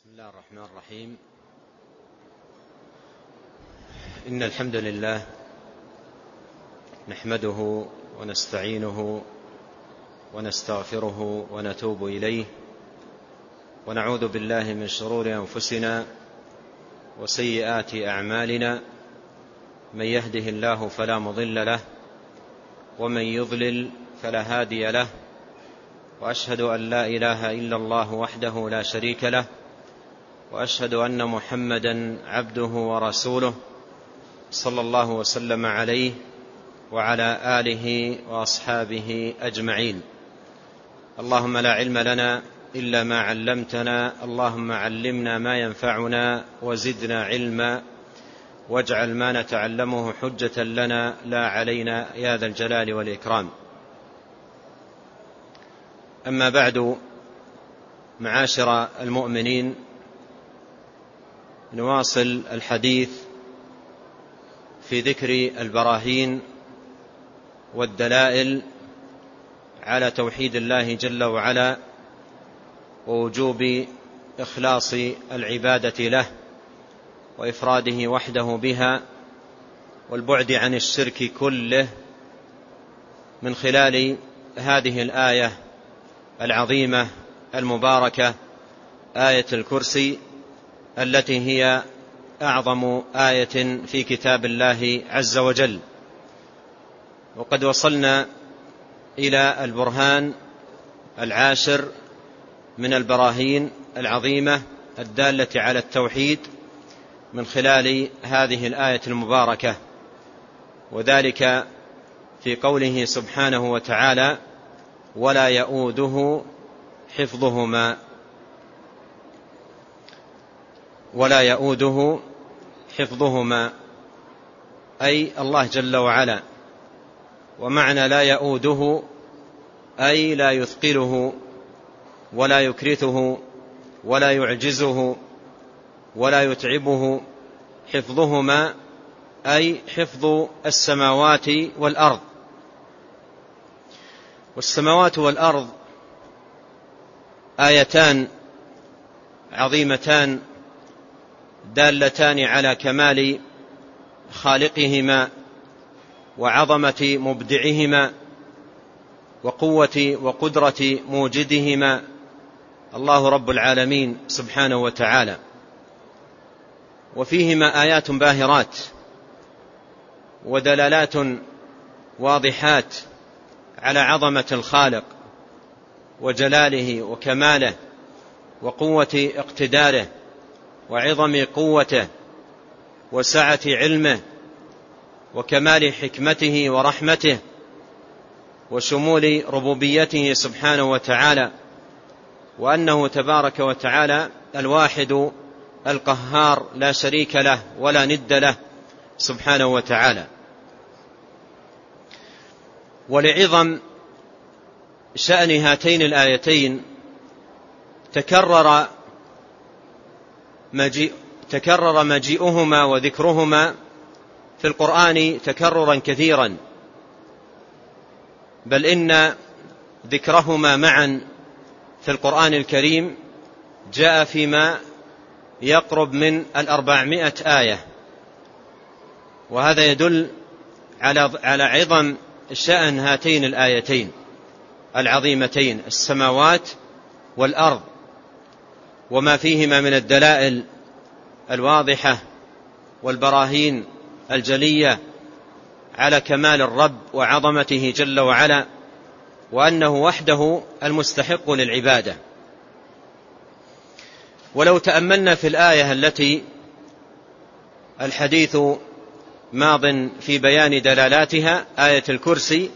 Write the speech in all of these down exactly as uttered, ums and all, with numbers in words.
بسم الله الرحمن الرحيم. إن الحمد لله نحمده ونستعينه ونستغفره ونتوب إليه، ونعوذ بالله من شرور أنفسنا وسيئات أعمالنا، من يهده الله فلا مضل له ومن يضلل فلا هادي له، وأشهد أن لا إله إلا الله وحده لا شريك له، وأشهد أن محمدا عبده ورسوله صلى الله وسلم عليه وعلى آله وأصحابه أجمعين. اللهم لا علم لنا إلا ما علمتنا، اللهم علمنا ما ينفعنا وزدنا علما، واجعل ما نتعلمه حجة لنا لا علينا يا ذا الجلال والإكرام. أما بعد، معاشر المؤمنين، نواصل الحديث في ذكر البراهين والدلائل على توحيد الله جل وعلا ووجوب إخلاص العبادة له وإفراده وحده بها والبعد عن الشرك كله، من خلال هذه الآية العظيمة المباركة، آية الكرسي، التي هي أعظم آية في كتاب الله عز وجل. وقد وصلنا إلى البرهان العاشر من البراهين العظيمة الدالة على التوحيد من خلال هذه الآية المباركة، وذلك في قوله سبحانه وتعالى: ولا يؤوده حفظهما. ولا يؤوده حفظهما أي الله جل وعلا، ومعنى لا يؤوده أي لا يثقله ولا يكرثه ولا يعجزه ولا يتعبه. حفظهما أي حفظ السماوات والأرض. والسماوات والأرض آيتان عظيمتان دالتان على كمال خالقهما وعظمة مبدعهما وقوة وقدرة موجدهما، الله رب العالمين سبحانه وتعالى. وفيهما آيات باهرات ودلالات واضحات على عظمة الخالق وجلاله وكماله وقوة اقتداره وعظم قوته وسعة علمه وكمال حكمته ورحمته وشمول ربوبيته سبحانه وتعالى، وأنه تبارك وتعالى الواحد القهار لا شريك له ولا ند له سبحانه وتعالى. ولعظم شأن هاتين الآيتين تكرر مجيء تكرر مجيئهما وذكرهما في القرآن تكررا كثيرا، بل إن ذكرهما معا في القرآن الكريم جاء فيما يقرب من الأربعمائة آية، وهذا يدل على على عظم شأن هاتين الآيتين العظيمتين، السماوات والأرض، وما فيهما من الدلائل الواضحة والبراهين الجلية على كمال الرب وعظمته جل وعلا، وأنه وحده المستحق للعبادة. ولو تأملنا في الآية التي الحديث ماض في بيان دلالاتها، آية الكرسي،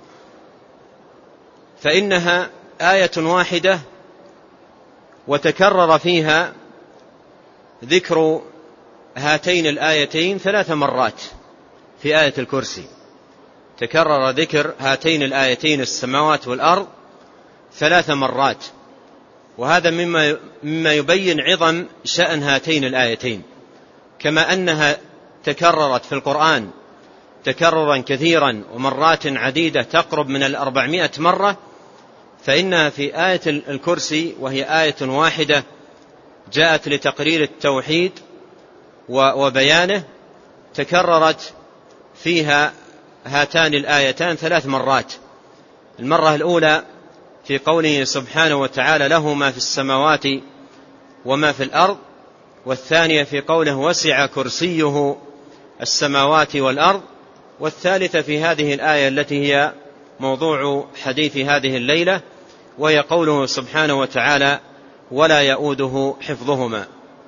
فإنها آية واحدة وتكرر فيها ذكر هاتين الآيتين ثلاث مرات. في آية الكرسي تكرر ذكر هاتين الآيتين السماوات والأرض ثلاث مرات، وهذا مما مما يبين عظم شأن هاتين الآيتين. كما أنها تكررت في القرآن تكررا كثيرا ومرات عديدة تقرب من الأربعمائة مرة، فإنها في آية الكرسي وهي آية واحدة جاءت لتقرير التوحيد وبيانه تكررت فيها هاتان الآيتان ثلاث مرات. المرة الأولى في قوله سبحانه وتعالى له ما في السماوات وما في الأرض، والثانية في قوله وسع كرسيه السماوات والأرض، والثالثة في هذه الآية التي هي موضوع حديث هذه الليلة، وهي قوله سبحانه وتعالى ولا يؤوده حفظهما.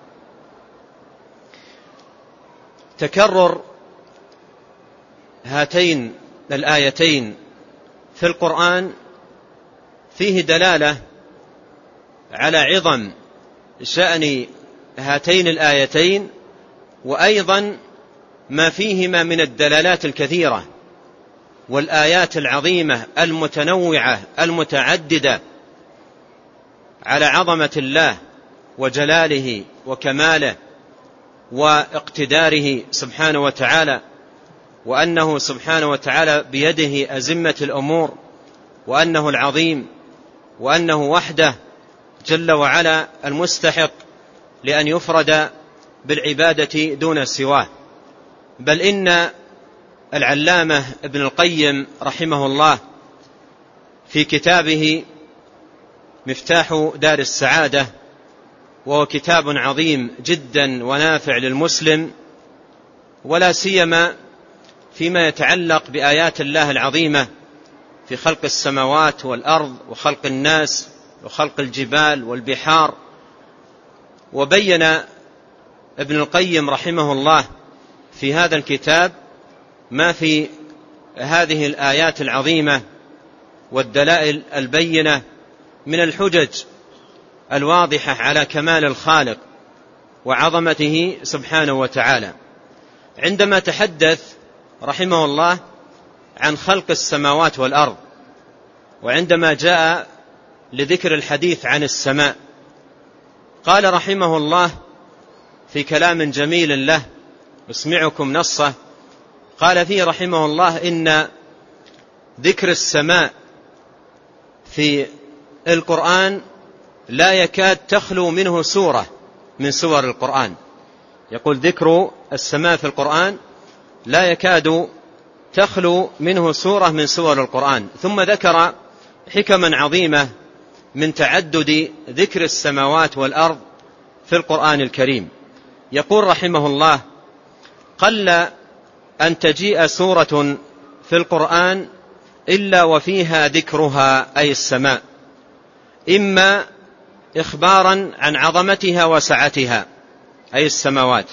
تكرر هاتين الآيتين في القرآن فيه دلالة على عظم شأن هاتين الآيتين، وأيضا ما فيهما من الدلالات الكثيرة والآيات العظيمة المتنوعة المتعددة على عظمة الله وجلاله وكماله واقتداره سبحانه وتعالى، وأنه سبحانه وتعالى بيده أزمة الأمور، وأنه العظيم، وأنه وحده جل وعلا المستحق لأن يفرد بالعبادة دون سواه. بل إن العلامة ابن القيم رحمه الله في كتابه مفتاح دار السعادة، وهو كتاب عظيم جدا ونافع للمسلم، ولا سيما فيما يتعلق بآيات الله العظيمة في خلق السماوات والأرض وخلق الناس وخلق الجبال والبحار. وبين ابن القيم رحمه الله في هذا الكتاب ما في هذه الآيات العظيمة والدلائل البينة من الحجج الواضحة على كمال الخالق وعظمته سبحانه وتعالى. عندما تحدث رحمه الله عن خلق السماوات والأرض، وعندما جاء لذكر الحديث عن السماء، قال رحمه الله في كلام جميل له أسمعكم نصه، قال فيه رحمه الله إن ذكر السماء في القرآن لا يكاد تخلو منه سورة من سور القرآن. يقول ذكر السماء في القرآن لا يكاد تخلو منه سورة من سور القرآن. ثم ذكر حكما عظيمة من تعدد ذكر السماوات والأرض في القرآن الكريم. يقول رحمه الله قل أن تجيء سورة في القرآن إلا وفيها ذكرها أي السماء، إما إخبارا عن عظمتها وسعتها أي السماوات،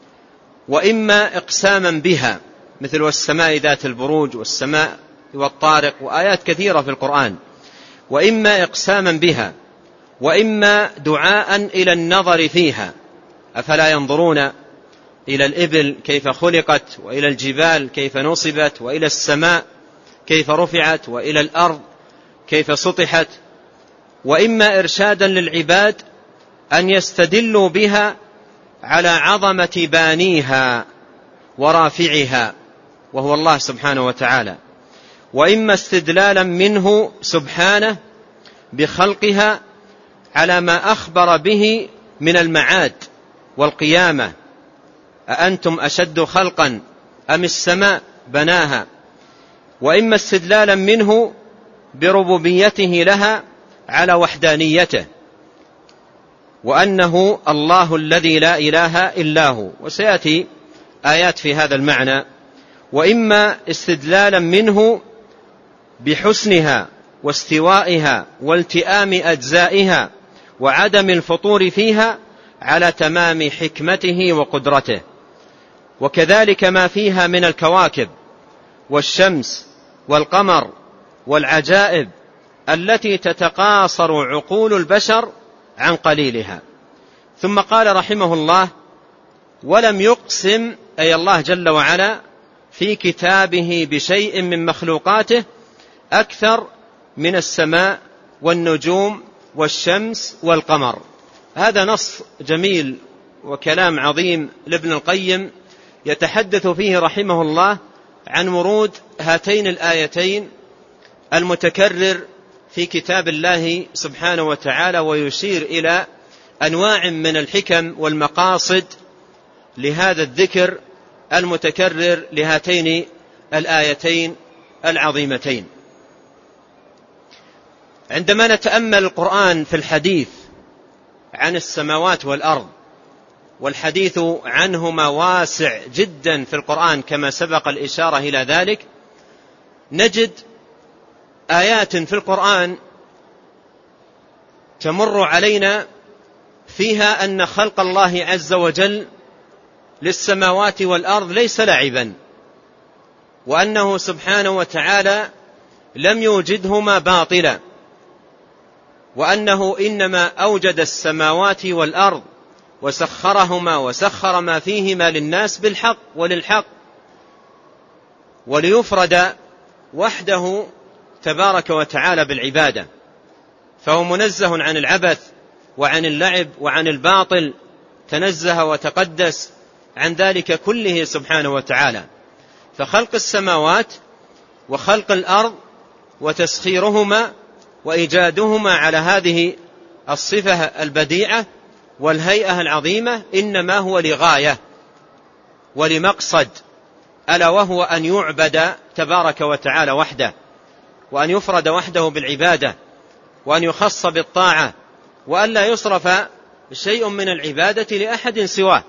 وإما إقساما بها مثل والسماء ذات البروج والسماء والطارق وآيات كثيرة في القرآن، وإما إقساما بها، وإما دعاء إلى النظر فيها. أفلا ينظرون إلى الإبل كيف خلقت، وإلى الجبال كيف نصبت، وإلى السماء كيف رفعت، وإلى الأرض كيف سطحت. وإما إرشادا للعباد أن يستدلوا بها على عظمة بانيها ورافعها وهو الله سبحانه وتعالى، وإما استدلالا منه سبحانه بخلقها على ما أخبر به من المعاد والقيامة، أأنتم أشد خلقا أم السماء بناها، وإما استدلالا منه بربوبيته لها على وحدانيته وأنه الله الذي لا إله إلا هو، وسيأتي آيات في هذا المعنى. وإما استدلالا منه بحسنها واستوائها والتئام أجزائها وعدم الفطور فيها على تمام حكمته وقدرته، وكذلك ما فيها من الكواكب والشمس والقمر والعجائب التي تتقاصر عقول البشر عن قليلها. ثم قال رحمه الله ولم يقسم أي الله جل وعلا في كتابه بشيء من مخلوقاته أكثر من السماء والنجوم والشمس والقمر. هذا نص جميل وكلام عظيم لابن القيم يتحدث فيه رحمه الله عن ورود هاتين الآيتين المتكرر في كتاب الله سبحانه وتعالى، ويشير إلى أنواع من الحكم والمقاصد لهذا الذكر المتكرر لهاتين الآيتين العظيمتين. عندما نتأمل القرآن في الحديث عن السماوات والأرض، والحديث عنهما واسع جدا في القرآن كما سبق الإشارة إلى ذلك، نجد آيات في القرآن تمر علينا فيها أن خلق الله عز وجل للسماوات والأرض ليس لعبا، وأنه سبحانه وتعالى لم يوجدهما باطلا، وأنه إنما أوجد السماوات والأرض وسخرهما وسخر ما فيهما للناس بالحق وللحق، وليفرد وحده تبارك وتعالى بالعبادة، فهو منزه عن العبث وعن اللعب وعن الباطل، تنزه وتقدس عن ذلك كله سبحانه وتعالى. فخلق السماوات وخلق الأرض وتسخيرهما وإيجادهما على هذه الصفة البديعة والهيئة العظيمة إنما هو لغاية ولمقصد، ألا وهو أن يعبد تبارك وتعالى وحده، وأن يفرد وحده بالعبادة، وأن يخص بالطاعة، وأن لا يصرف شيء من العبادة لأحد سواه.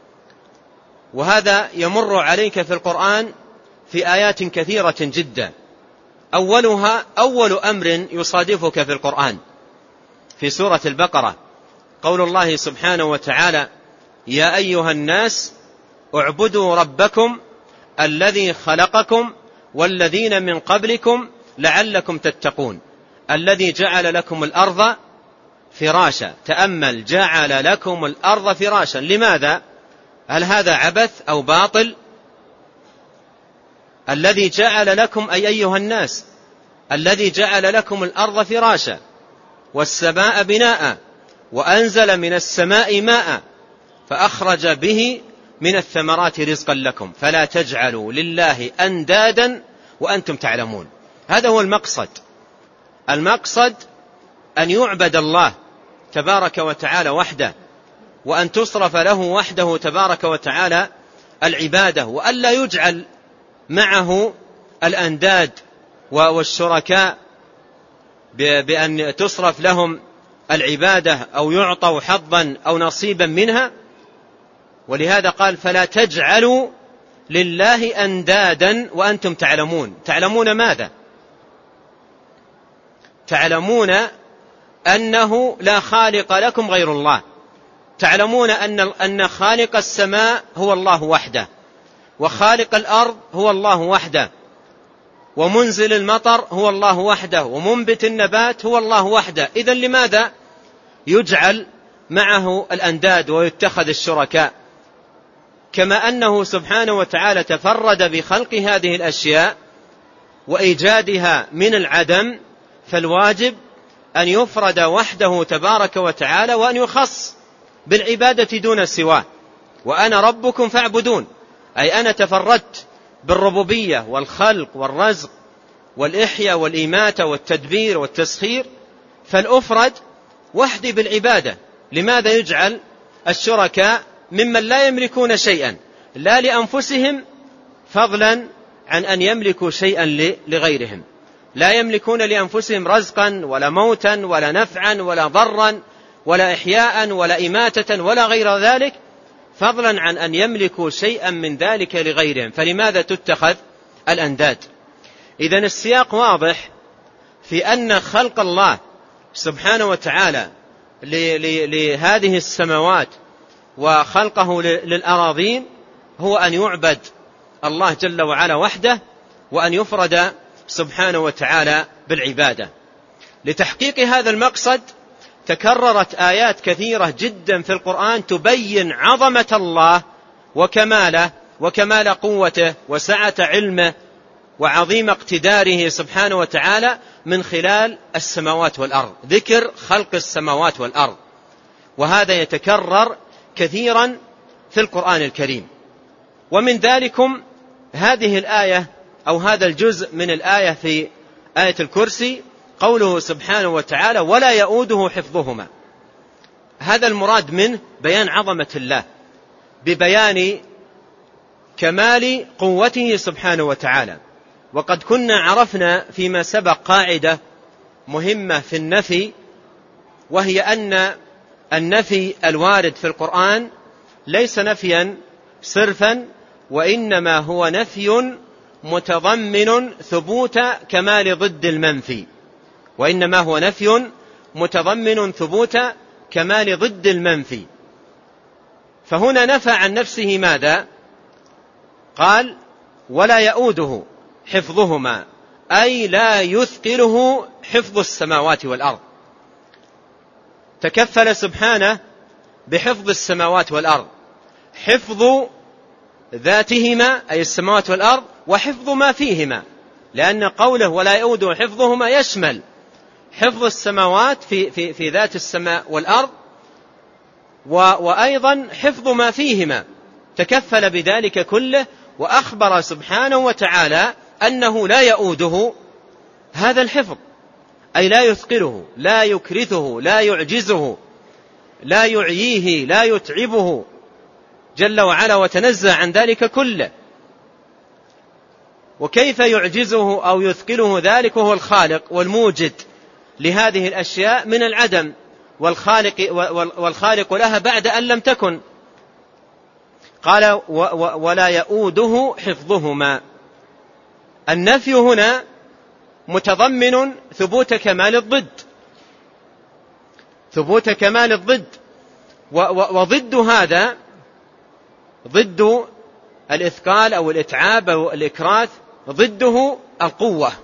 وهذا يمر عليك في القرآن في آيات كثيرة جدا. أولها أول أمر يصادفك في القرآن في سورة البقرة، قول الله سبحانه وتعالى: يا أيها الناس اعبدوا ربكم الذي خلقكم والذين من قبلكم لعلكم تتقون الذي جعل لكم الأرض فراشا. تأمل، جعل لكم الأرض فراشا. لماذا؟ هل هذا عبث أو باطل؟ الذي جعل لكم، أي أيها الناس، الذي جعل لكم الأرض فراشا والسماء بناء وأنزل من السماء ماء فأخرج به من الثمرات رزقا لكم فلا تجعلوا لله أندادا وأنتم تعلمون. هذا هو المقصد. المقصد أن يعبد الله تبارك وتعالى وحده، وأن تصرف له وحده تبارك وتعالى العبادة، وأن لا يجعل معه الأنداد والشركاء بأن تصرف لهم العبادة أو يعطوا حظا أو نصيبا منها. ولهذا قال: فلا تجعلوا لله أندادا وأنتم تعلمون. تعلمون ماذا؟ تعلمون أنه لا خالق لكم غير الله، تعلمون أن أن خالق السماء هو الله وحده، وخالق الأرض هو الله وحده، ومنزل المطر هو الله وحده، ومنبت النبات هو الله وحده. إذن لماذا يجعل معه الأنداد ويتخذ الشركاء؟ كما أنه سبحانه وتعالى تفرد بخلق هذه الأشياء وإيجادها من العدم، فالواجب أن يفرد وحده تبارك وتعالى، وأن يخص بالعبادة دون سواه. وأنا ربكم فاعبدون، أي أنا تفردت بالربوبية والخلق والرزق والإحياء والإماتة والتدبير والتسخير، فالأفرد وحدي بالعبادة. لماذا يجعل الشركاء ممن لا يملكون شيئا، لا لأنفسهم فضلا عن أن يملكوا شيئا لغيرهم؟ لا يملكون لأنفسهم رزقا ولا موتا ولا نفعا ولا ضرا ولا إحياء ولا إماتة ولا غير ذلك، فضلا عن أن يملكوا شيئا من ذلك لغيرهم. فلماذا تتخذ الأنداد؟ إذن السياق واضح في أن خلق الله سبحانه وتعالى لهذه السماوات وخلقه للأراضين هو أن يعبد الله جل وعلا وحده، وأن يفرد سبحانه وتعالى بالعبادة. لتحقيق هذا المقصد تكررت آيات كثيرة جدا في القرآن تبين عظمة الله وكماله وكمال قوته وسعة علمه وعظيم اقتداره سبحانه وتعالى من خلال السماوات والأرض، ذكر خلق السماوات والأرض، وهذا يتكرر كثيرا في القرآن الكريم. ومن ذلكم هذه الآية أو هذا الجزء من الآية في آية الكرسي، قوله سبحانه وتعالى: ولا يؤوده حفظهما. هذا المراد منه بيان عظمة الله ببيان كمال قوته سبحانه وتعالى. وقد كنا عرفنا فيما سبق قاعدة مهمة في النفي، وهي أن النفي الوارد في القرآن ليس نفيا صرفا، وإنما هو نفي متضمن ثبوت كمال ضد المنفي، وإنما هو نفي متضمن ثبوت كمال ضد المنفي. فهنا نفى عن نفسه ماذا؟ قال ولا يؤوده حفظهما، أي لا يثقله حفظ السماوات والأرض. تكفل سبحانه بحفظ السماوات والأرض، حفظ ذاتهما أي السماوات والأرض، وحفظ ما فيهما، لأن قوله ولا يؤوده حفظهما يشمل حفظ السماوات في, في, في ذات السماء والأرض، وأيضا حفظ ما فيهما، تكفل بذلك كله. وأخبر سبحانه وتعالى أنه لا يؤوده هذا الحفظ، أي لا يثقله، لا يكرثه، لا يعجزه، لا يعييه، لا يتعبه جل وعلا وتنزه عن ذلك كله. وكيف يعجزه أو يثقله ذلك وهو الخالق والموجد لهذه الأشياء من العدم، والخالق, والخالق لها بعد أن لم تكن. قال ولا يؤوده حفظهما. النفي هنا متضمن ثبوت كمال الضد، ثبوت كمال الضد، وضد هذا ضد الإثقال أو الإتعاب أو الإكراث، ضده القوة،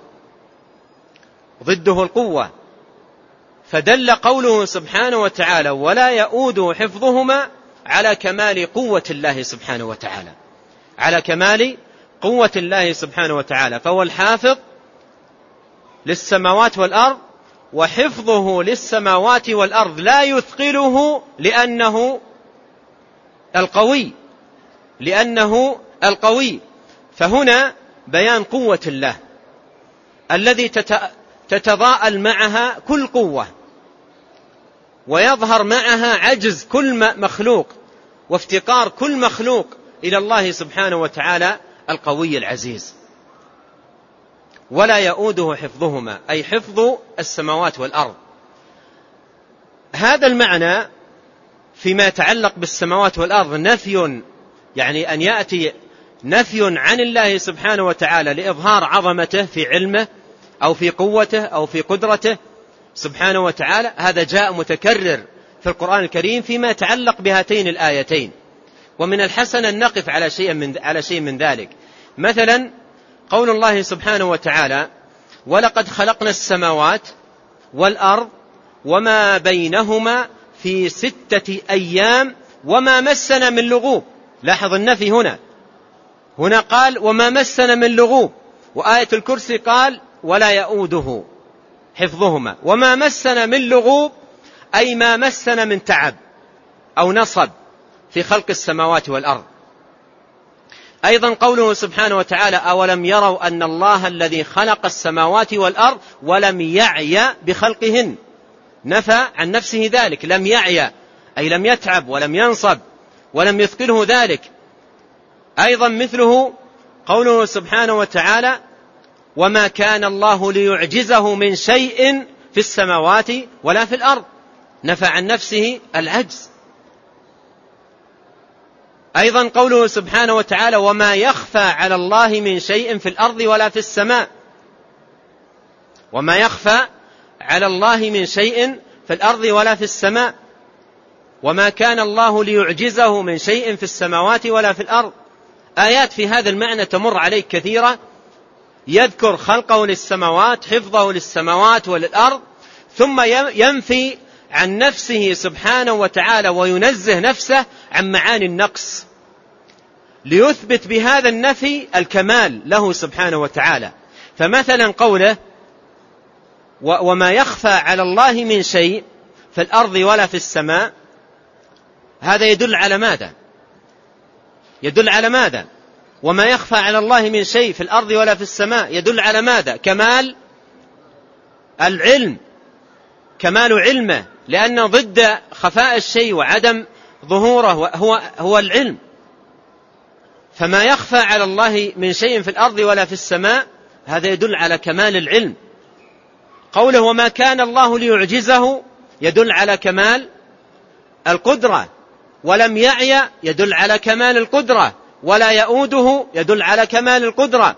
ضده القوة. فدل قوله سبحانه وتعالى ولا يؤوده حفظهما على كمال قوة الله سبحانه وتعالى، على كمال قوة الله سبحانه وتعالى. فهو الحافظ للسماوات والأرض، وحفظه للسماوات والأرض لا يثقله لأنه القوي، لأنه القوي. فهنا بيان قوة الله الذي تتضاءل معها كل قوة، ويظهر معها عجز كل مخلوق، وافتقار كل مخلوق إلى الله سبحانه وتعالى القوي العزيز. ولا يؤوده حفظهما أي حفظ السماوات والأرض. هذا المعنى فيما يتعلق بالسماوات والأرض نفي، يعني أن يأتي نفي عن الله سبحانه وتعالى لإظهار عظمته في علمه أو في قوته أو في قدرته سبحانه وتعالى. هذا جاء متكرر في القرآن الكريم فيما يتعلق بهاتين الآيتين. ومن الحسن أن نقف على شيء من على شيء من ذلك. مثلا قول الله سبحانه وتعالى ولقد خلقنا السماوات والأرض وما بينهما في ستة أيام وما مسنا من لغوب. لاحظ النفي هنا، هنا قال وما مسنا من لغوب، وآية الكرسي قال ولا يؤوده حفظهما. وما مسنا من لغوب أي ما مسنا من تعب أو نصب في خلق السماوات والأرض. أيضا قوله سبحانه وتعالى أولم يروا أن الله الذي خلق السماوات والأرض ولم يعي بخلقهن، نفى عن نفسه ذلك، لم يعي أي لم يتعب ولم ينصب ولم يثقله ذلك. أيضا مثله قوله سبحانه وتعالى وما كان الله ليعجزه من شيء في السماوات ولا في الأرض، نفى عن نفسه العجز. أيضا قوله سبحانه وتعالى وما يخفى على الله من شيء في الأرض ولا في السماء، وما يخفى على الله من شيء في الأرض ولا في السماء، وما كان الله ليعجزه من شيء في السماوات ولا في الأرض. آيات في هذا المعنى تمر عليك كثيرة، يذكر خلقه للسماوات، حفظه للسماوات وللأرض، ثم ينفي عن نفسه سبحانه وتعالى وينزه نفسه عن معاني النقص، ليثبت بهذا النفي الكمال له سبحانه وتعالى. فمثلا قوله وما يخفى على الله من شيء في الأرض ولا في السماء، هذا يدل على ماذا؟ يدل على ماذا؟ وما يخفى على الله من شيء في الأرض ولا في السماء يدل على ماذا؟ كمال العلم، كمال علمه لأن ضد خفاء الشيء وعدم ظهوره هو, هو العلم. فما يخفى على الله من شيء في الأرض ولا في السماء هذا يدل على كمال العلم. قوله وما كان الله ليعجزه يدل على كمال القدرة، ولم يعي يدل على كمال القدرة، ولا يؤوده يدل على كمال القدرة،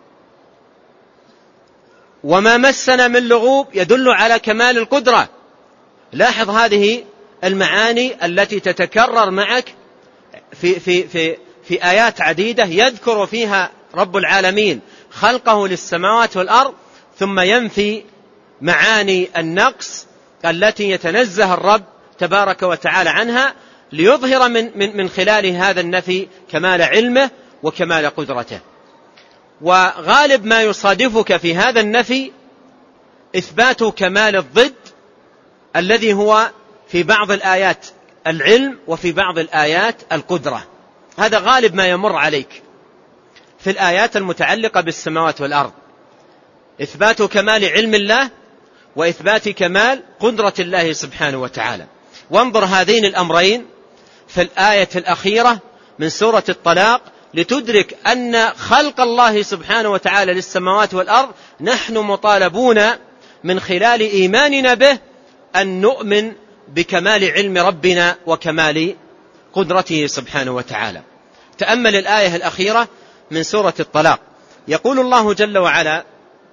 وما مسنا من لغوب يدل على كمال القدرة. لاحظ هذه المعاني التي تتكرر معك في, في, في, في آيات عديدة يذكر فيها رب العالمين خلقه للسماوات والأرض، ثم ينفي معاني النقص التي يتنزه الرب تبارك وتعالى عنها، ليظهر من, من, من خلال هذا النفي كمال علمه وكمال قدرته. وغالب ما يصادفك في هذا النفي إثبات كمال الضد الذي هو في بعض الآيات العلم وفي بعض الآيات القدرة. هذا غالب ما يمر عليك في الآيات المتعلقة بالسماوات والأرض، إثبات كمال علم الله وإثبات كمال قدرة الله سبحانه وتعالى. وانظر هذين الأمرين في الآية الأخيرة من سورة الطلاق لتدرك أن خلق الله سبحانه وتعالى للسماوات والأرض نحن مطالبون من خلال إيماننا به أن نؤمن بكمال علم ربنا وكمال قدرته سبحانه وتعالى. تأمل الآية الأخيرة من سورة الطلاق، يقول الله جل وعلا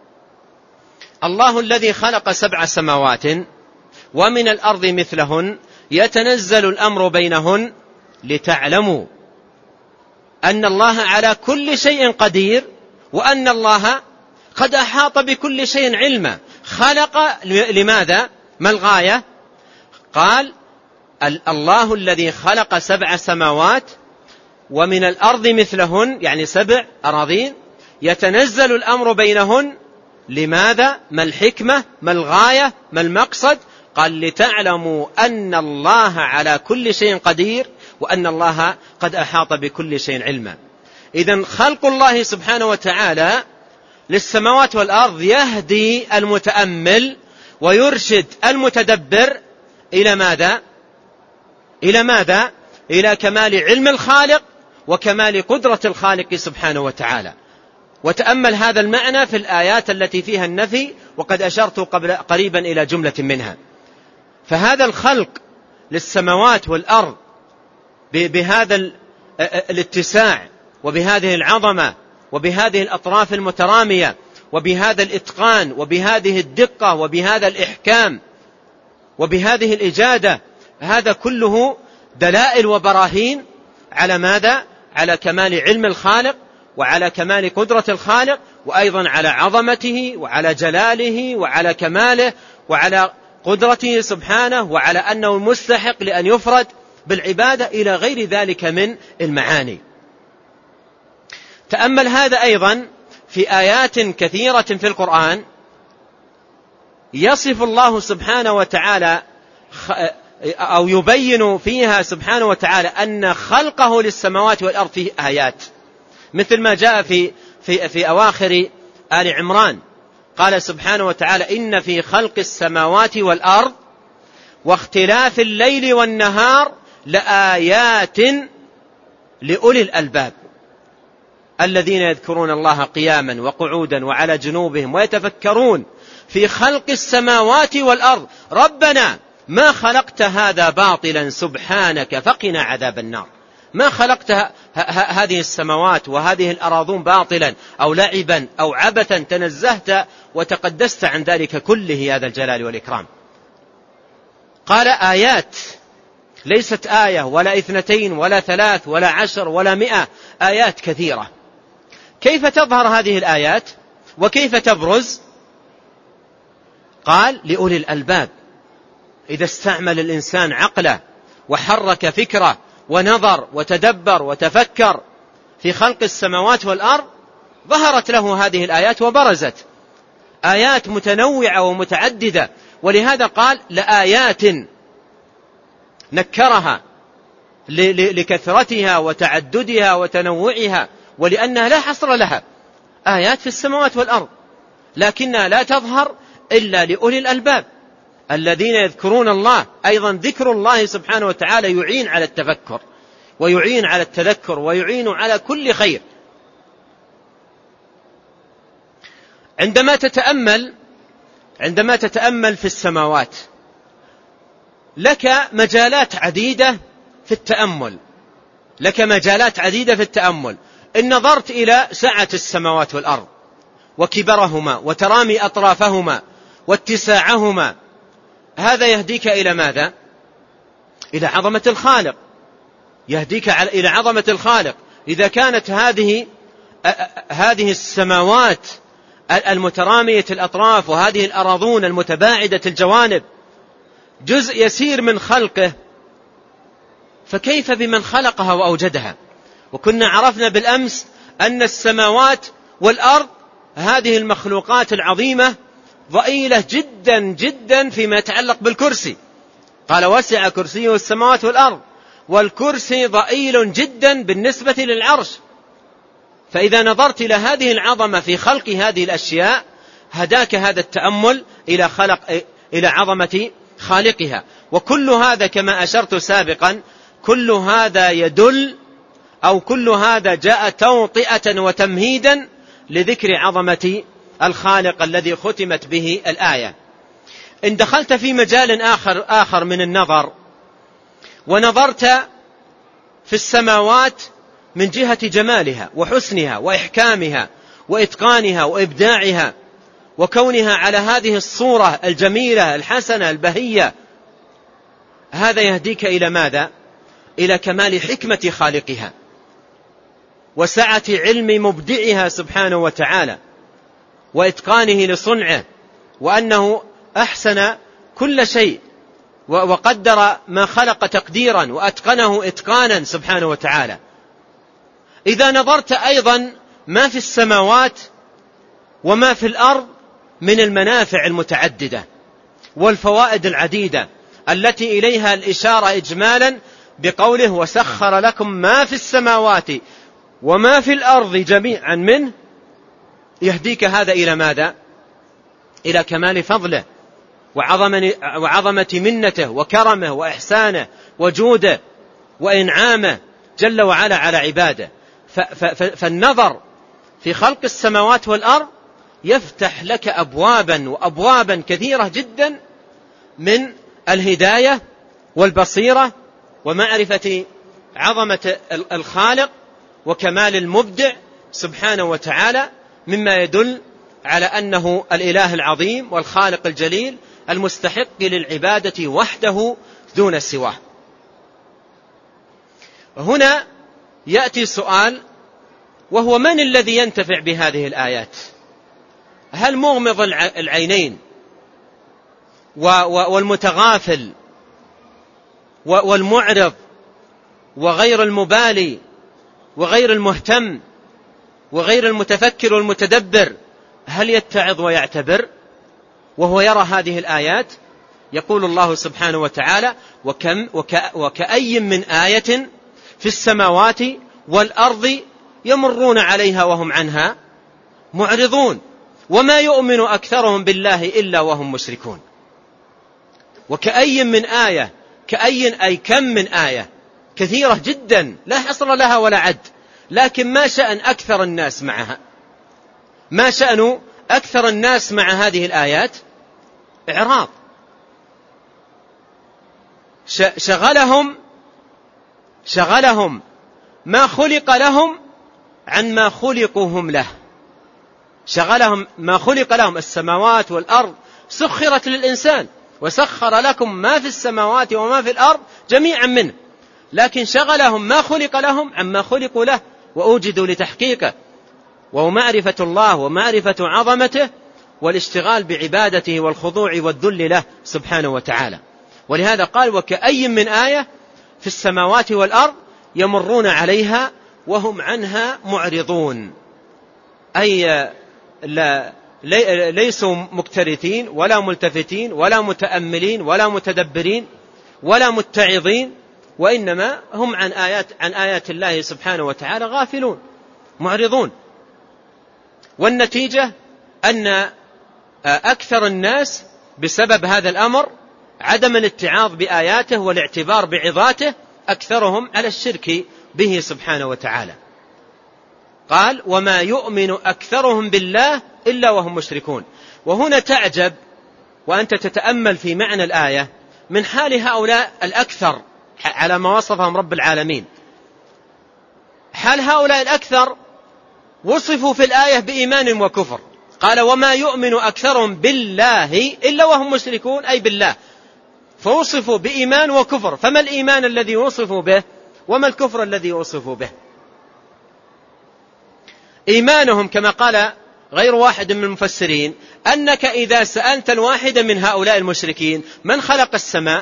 الله الذي خلق سبع سماوات ومن الأرض مثلهن يتنزل الأمر بينهن لتعلموا أن الله على كل شيء قدير وأن الله قد أحاط بكل شيء علما. خلق لماذا؟ ما الغاية؟ قال الله الذي خلق سبع سماوات ومن الأرض مثلهن، يعني سبع أراضين، يتنزل الأمر بينهن. لماذا؟ ما الحكمة؟ ما الغاية؟ ما المقصد؟ قال لتعلموا أن الله على كل شيء قدير وأن الله قد أحاط بكل شيء علما. إذن خلق الله سبحانه وتعالى للسماوات والأرض يهدي المتأمل ويرشد المتدبر إلى ماذا؟ إلى ماذا؟ إلى كمال علم الخالق وكمال قدرة الخالق سبحانه وتعالى. وتأمل هذا المعنى في الآيات التي فيها النفي، وقد أشرت قبل قريبا إلى جملة منها. فهذا الخلق للسماوات والأرض بهذا الاتساع وبهذه العظمة وبهذه الأطراف المترامية وبهذا الإتقان وبهذه الدقة وبهذا الإحكام وبهذه الإجادة، هذا كله دلائل وبراهين على ماذا؟ على كمال علم الخالق وعلى كمال قدرة الخالق، وأيضا على عظمته وعلى جلاله وعلى كماله وعلى قدرته سبحانه، وعلى أنه المستحق لأن يفرد بالعبادة، إلى غير ذلك من المعاني. تأمل هذا أيضا في آيات كثيرة في القرآن يصف الله سبحانه وتعالى أو يبين فيها سبحانه وتعالى أن خلقه للسماوات والأرض فيه آيات، مثل ما جاء في, في, في أواخر آل عمران. قال سبحانه وتعالى إن في خلق السماوات والأرض واختلاف الليل والنهار لآيات لأولي الألباب الذين يذكرون الله قياما وقعودا وعلى جنوبهم ويتفكرون في خلق السماوات والأرض ربنا ما خلقت هذا باطلا سبحانك فقنا عذاب النار. ما خلقت هذه السماوات وهذه الأراضون باطلا أو لعبا أو عبثا، تنزهت وتقدست عن ذلك كله هذا الجلال والإكرام. قال آيات، ليست آية ولا اثنتين ولا ثلاث ولا عشر ولا مئة، آيات كثيرة. كيف تظهر هذه الآيات وكيف تبرز؟ قال لأولي الألباب، إذا استعمل الإنسان عقله وحرك فكره ونظر وتدبر وتفكر في خلق السماوات والأرض ظهرت له هذه الآيات وبرزت، آيات متنوعة ومتعددة. ولهذا قال لآيات، نكرها لكثرتها وتعددها وتنوعها، ولأنها لا حصر لها. آيات في السماوات والأرض لكنها لا تظهر إلا لأولي الألباب الذين يذكرون الله. أيضا ذكر الله سبحانه وتعالى يعين على التفكر ويعين على التذكر ويعين على كل خير. عندما تتأمل عندما تتأمل في السماوات لك مجالات عديدة في التأمل لك مجالات عديدة في التأمل إن نظرت إلى سعة السماوات والأرض وكبرهما وترامي أطرافهما واتساعهما، هذا يهديك إلى ماذا؟ إلى عظمة الخالق، يهديك إلى عظمة الخالق. إذا كانت هذه هذه السماوات المترامية الأطراف وهذه الأراضون المتباعدة الجوانب جزء يسير من خلقه، فكيف بمن خلقها وأوجدها؟ وكنا عرفنا بالأمس أن السماوات والأرض هذه المخلوقات العظيمة ضئيلة جدا جدا فيما يتعلق بالكرسي، قال وسع كرسيه السماوات والأرض، والكرسي ضئيل جدا بالنسبة للعرش. فإذا نظرت إلى هذه العظمة في خلق هذه الأشياء هداك هذا التأمل إلى خلق إلى عظمة خالقها. وكل هذا كما أشرت سابقا كل هذا يدل أو كل هذا جاء توطئة وتمهيدا لذكر عظمة الخالق الذي ختمت به الآية. إن دخلت في مجال آخر آخر من النظر ونظرت في السماوات من جهة جمالها وحسنها وإحكامها وإتقانها وإبداعها وكونها على هذه الصورة الجميلة الحسنة البهية، هذا يهديك إلى ماذا؟ إلى كمال حكمة خالقها وسعة علم مبدعها سبحانه وتعالى وإتقانه لصنعه، وأنه أحسن كل شيء وقدر ما خلق تقديرا وأتقنه إتقانا سبحانه وتعالى. إذا نظرت أيضا ما في السماوات وما في الأرض من المنافع المتعددة والفوائد العديدة التي إليها الإشارة إجمالا بقوله وسخر لكم ما في السماوات وما في الأرض جميعا منه، يهديك هذا إلى ماذا؟ إلى كمال فضله وعظمة منته وكرمه وإحسانه وجوده وإنعامه جل وعلا على عباده. فالنظر في خلق السماوات والأرض يفتح لك أبوابا وأبوابا كثيرة جدا من الهداية والبصيرة ومعرفة عظمة الخالق وكمال المبدع سبحانه وتعالى، مما يدل على أنه الإله العظيم والخالق الجليل المستحق للعبادة وحده دون سواه. هنا يأتي سؤال، وهو من الذي ينتفع بهذه الآيات؟ هل مغمض العينين والمتغافل والمعرض وغير المبالي وغير المهتم وغير المتفكر والمتدبر هل يتعظ ويعتبر وهو يرى هذه الآيات؟ يقول الله سبحانه وتعالى وكم وك وكأي من آية في السماوات والأرض يمرون عليها وهم عنها معرضون وما يؤمن أكثرهم بالله إلا وهم مشركون. وكأي من آية، كأي أي كم من آية كثيرة جدا لا حصر لها ولا عد، لكن ما شأن أكثر الناس معها؟ ما شأن أكثر الناس مع هذه الآيات؟ إعراض. شغلهم شغلهم ما خلق لهم عن ما خلقوا هم له، شغلهم ما خلق لهم. السماوات والأرض سخرت للإنسان وسخر لكم ما في السماوات وما في الأرض جميعا منه، لكن شغلهم ما خلق لهم عما خلقوا له وأوجدوا لتحقيقه، ومعرفة الله ومعرفة عظمته والاشتغال بعبادته والخضوع والذل له سبحانه وتعالى. ولهذا قال وكأي من آية في السماوات والأرض يمرون عليها وهم عنها معرضون، أي لا ليسوا مكترثين ولا ملتفتين ولا متأملين ولا متدبرين ولا متعظين، وإنما هم عن آيات عن آيات الله سبحانه وتعالى غافلون معرضون. والنتيجة أن أكثر الناس بسبب هذا الأمر عدم الاتعاظ بآياته والاعتبار بعظاته أكثرهم على الشرك به سبحانه وتعالى. قال وما يؤمن أكثرهم بالله إلا وهم مشركون. وهنا تعجب وأنت تتأمل في معنى الآية من حال هؤلاء الأكثر على ما وصفهم رب العالمين. حال هؤلاء الأكثر وصفوا في الآية بإيمان وكفر، قال وما يؤمن أكثرهم بالله إلا وهم مشركون، أي بالله، فوصفوا بإيمان وكفر. فما الإيمان الذي وصفوا به وما الكفر الذي وصفوا به؟ إيمانهم كما قال غير واحد من المفسرين أنك إذا سألت الواحد من هؤلاء المشركين من خلق السماء،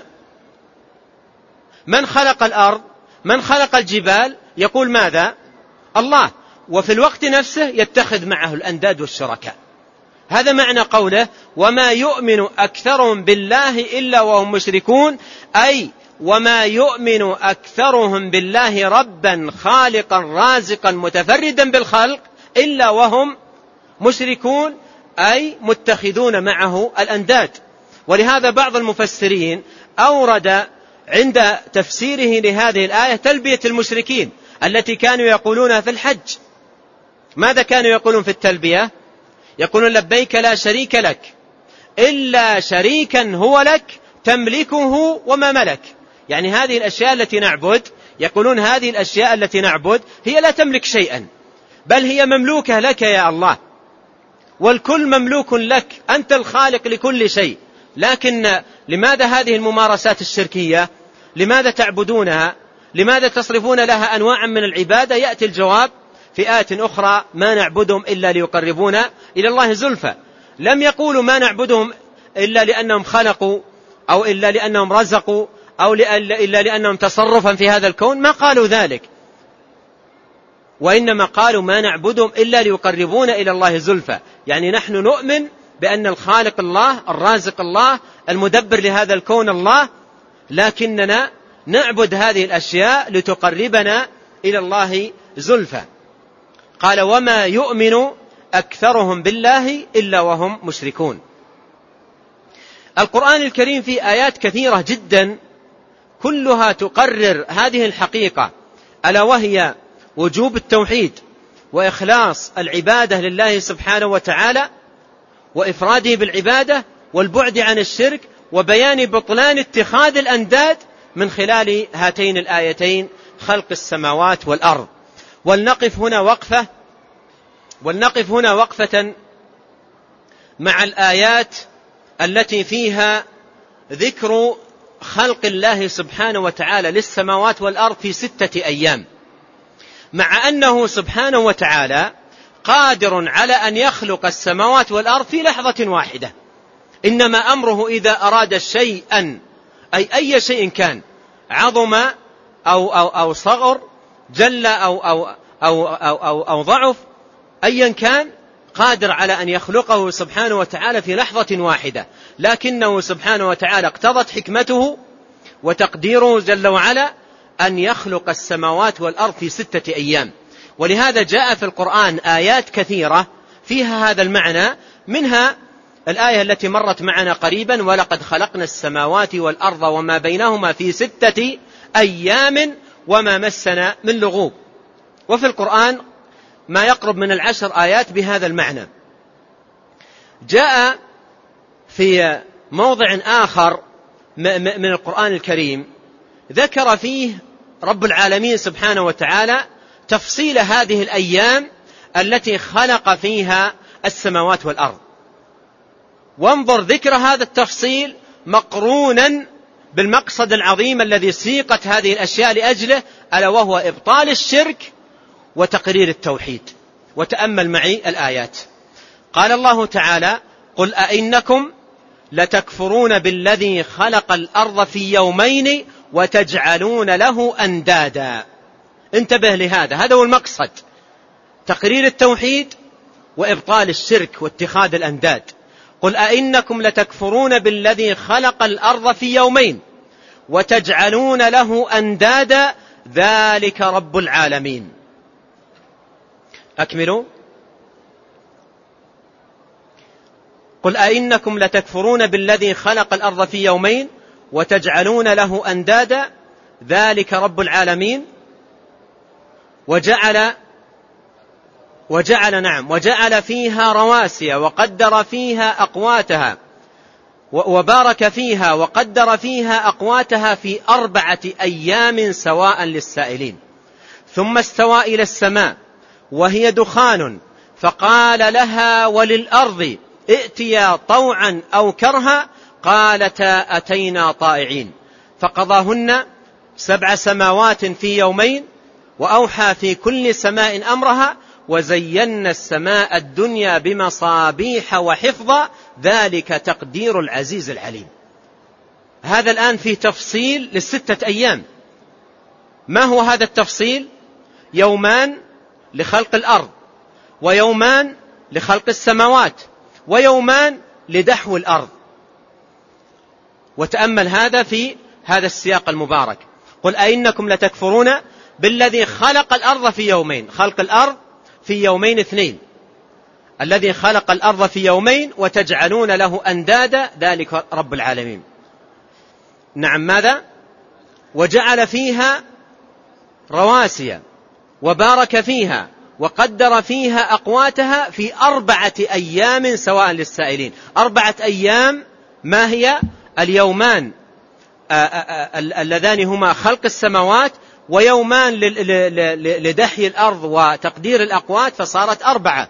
من خلق الأرض، من خلق الجبال، يقول ماذا؟ الله، وفي الوقت نفسه يتخذ معه الأنداد والشركاء. هذا معنى قوله وما يؤمن أكثرهم بالله إلا وهم مشركون، أي وما يؤمن أكثرهم بالله ربا خالقا رازقا متفردا بالخلق إلا وهم مشركون، أي متخذون معه الأنداد. ولهذا بعض المفسرين أورد عند تفسيره لهذه الآية تلبية المشركين التي كانوا يقولونها في الحج. ماذا كانوا يقولون في التلبية؟ يقولون لبيك لا شريك لك إلا شريكا هو لك تملكه وما ملك. يعني هذه الأشياء التي نعبد، يقولون هذه الأشياء التي نعبد هي لا تملك شيئا، بل هي مملوكة لك يا الله، والكل مملوك لك، أنت الخالق لكل شيء. لكن لماذا هذه الممارسات الشركية؟ لماذا تعبدونها؟ لماذا تصرفون لها أنواعا من العبادة؟ يأتي الجواب في آية أخرى ما نعبدهم إلا ليقربونا إلى الله زلفى. لم يقولوا ما نعبدهم إلا لأنهم خلقوا أو إلا لأنهم رزقوا أو إلا لأنهم تصرفا في هذا الكون، ما قالوا ذلك، وإنما قالوا ما نعبدهم إلا ليقربونا إلى الله زلفى. يعني نحن نؤمن بأن الخالق الله، الرازق الله، المدبر لهذا الكون الله، لكننا نعبد هذه الأشياء لتقربنا إلى الله زلفى. قال وما يؤمن أكثرهم بالله إلا وهم مشركون. القرآن الكريم في آيات كثيرة جدا كلها تقرر هذه الحقيقة، ألا وهي وجوب التوحيد وإخلاص العبادة لله سبحانه وتعالى وإفراده بالعبادة والبعد عن الشرك وبيان بطلان اتخاذ الأنداد من خلال هاتين الآيتين خلق السماوات والأرض. ولنقف هنا وقفة ولنقف هنا وقفة مع الآيات التي فيها ذكر خلق الله سبحانه وتعالى للسماوات والأرض في ستة أيام، مع أنه سبحانه وتعالى قادر على أن يخلق السماوات والأرض في لحظة واحدة، إنما أمره إذا أراد شيئا، أي أي شيء كان، عظم أو, أو, أو صغر، جل أو, أو, أو, أو, أو, أو ضعف، أيا كان قادر على أن يخلقه سبحانه وتعالى في لحظة واحدة. لكنه سبحانه وتعالى اقتضت حكمته وتقديره جل وعلا أن يخلق السماوات والأرض في ستة أيام. ولهذا جاء في القرآن آيات كثيرة فيها هذا المعنى، منها الآية التي مرت معنا قريبا ولقد خلقنا السماوات والأرض وما بينهما في ستة أيام وما مسنا من لغوب. وفي القرآن ما يقرب من العشر آيات بهذا المعنى. جاء في موضع آخر من القرآن الكريم ذكر فيه رب العالمين سبحانه وتعالى تفصيل هذه الأيام التي خلق فيها السماوات والأرض. وانظر ذكر هذا التفصيل مقرونا بالمقصد العظيم الذي سيقت هذه الأشياء لأجله، ألا وهو إبطال الشرك وتقرير التوحيد. وتأمل معي الآيات. قال الله تعالى قل أئنكم لتكفرون بالذي خلق الأرض في يومين وتجعلون له أندادا. انتبه لهذا، هذا هو المقصد، تقرير التوحيد وإبطال الشرك واتخاذ الأنداد. قل أئنكم لتكفرون بالذي خلق الأرض في يومين وتجعلون له أندادا ذلك رب العالمين. أكملوا. قل أئنكم لتكفرون بالذي خلق الأرض في يومين وتجعلون له أندادا ذلك رب العالمين وجعل وجعل نعم وجعل فيها رواسي وقدر فيها أقواتها وبارك فيها وقدر فيها أقواتها في أربعة أيام سواء للسائلين ثم استوى إلى السماء وهي دخان فقال لها وللأرض ائتيا طوعا أو كرها قالتا أتينا طائعين فقضاهن سبع سماوات في يومين وأوحى في كل سماء أمرها وزينا السماء الدنيا بمصابيح وحفظا ذلك تقدير العزيز العليم. هذا الآن في تفصيل للستة أيام. ما هو هذا التفصيل؟ يومان لخلق الأرض ويومان لخلق السماوات ويومان لدحو الأرض. وتأمل هذا في هذا السياق المبارك. قل أئنكم لتكفرون بالذي خلق الأرض في يومين. خلق الأرض في يومين اثنين. الذي خلق الأرض في يومين وتجعلون له أندادا ذلك رب العالمين. نعم ماذا؟ وجعل فيها رواسي وبارك فيها وقدر فيها أقواتها في أربعة أيام سواء للسائلين. أربعة أيام ما هي؟ اليومان اللذان هما خلق السماوات ويومان لدحي الأرض وتقدير الأقوات فصارت أربعة.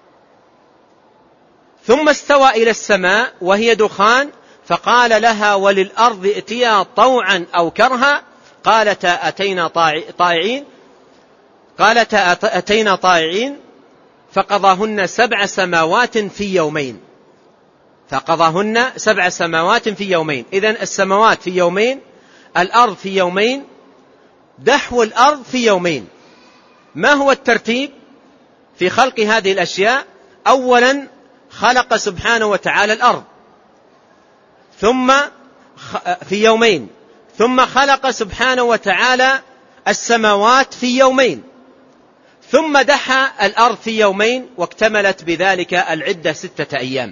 ثم استوى إلى السماء وهي دخان فقال لها وللأرض ائتيا طوعا أو كرها قالتا أتينا طائعين قالتا أتينا طائعين فقضاهن سبع سماوات في يومين. فقضاهن سبع سماوات في يومين. إذن السماوات في يومين، الأرض في يومين، دحو الأرض في يومين. ما هو الترتيب في خلق هذه الأشياء؟ أولا خلق سبحانه وتعالى الأرض ثم في يومين، ثم خلق سبحانه وتعالى السماوات في يومين، ثم دحى الأرض في يومين، واكتملت بذلك العدة ستة أيام.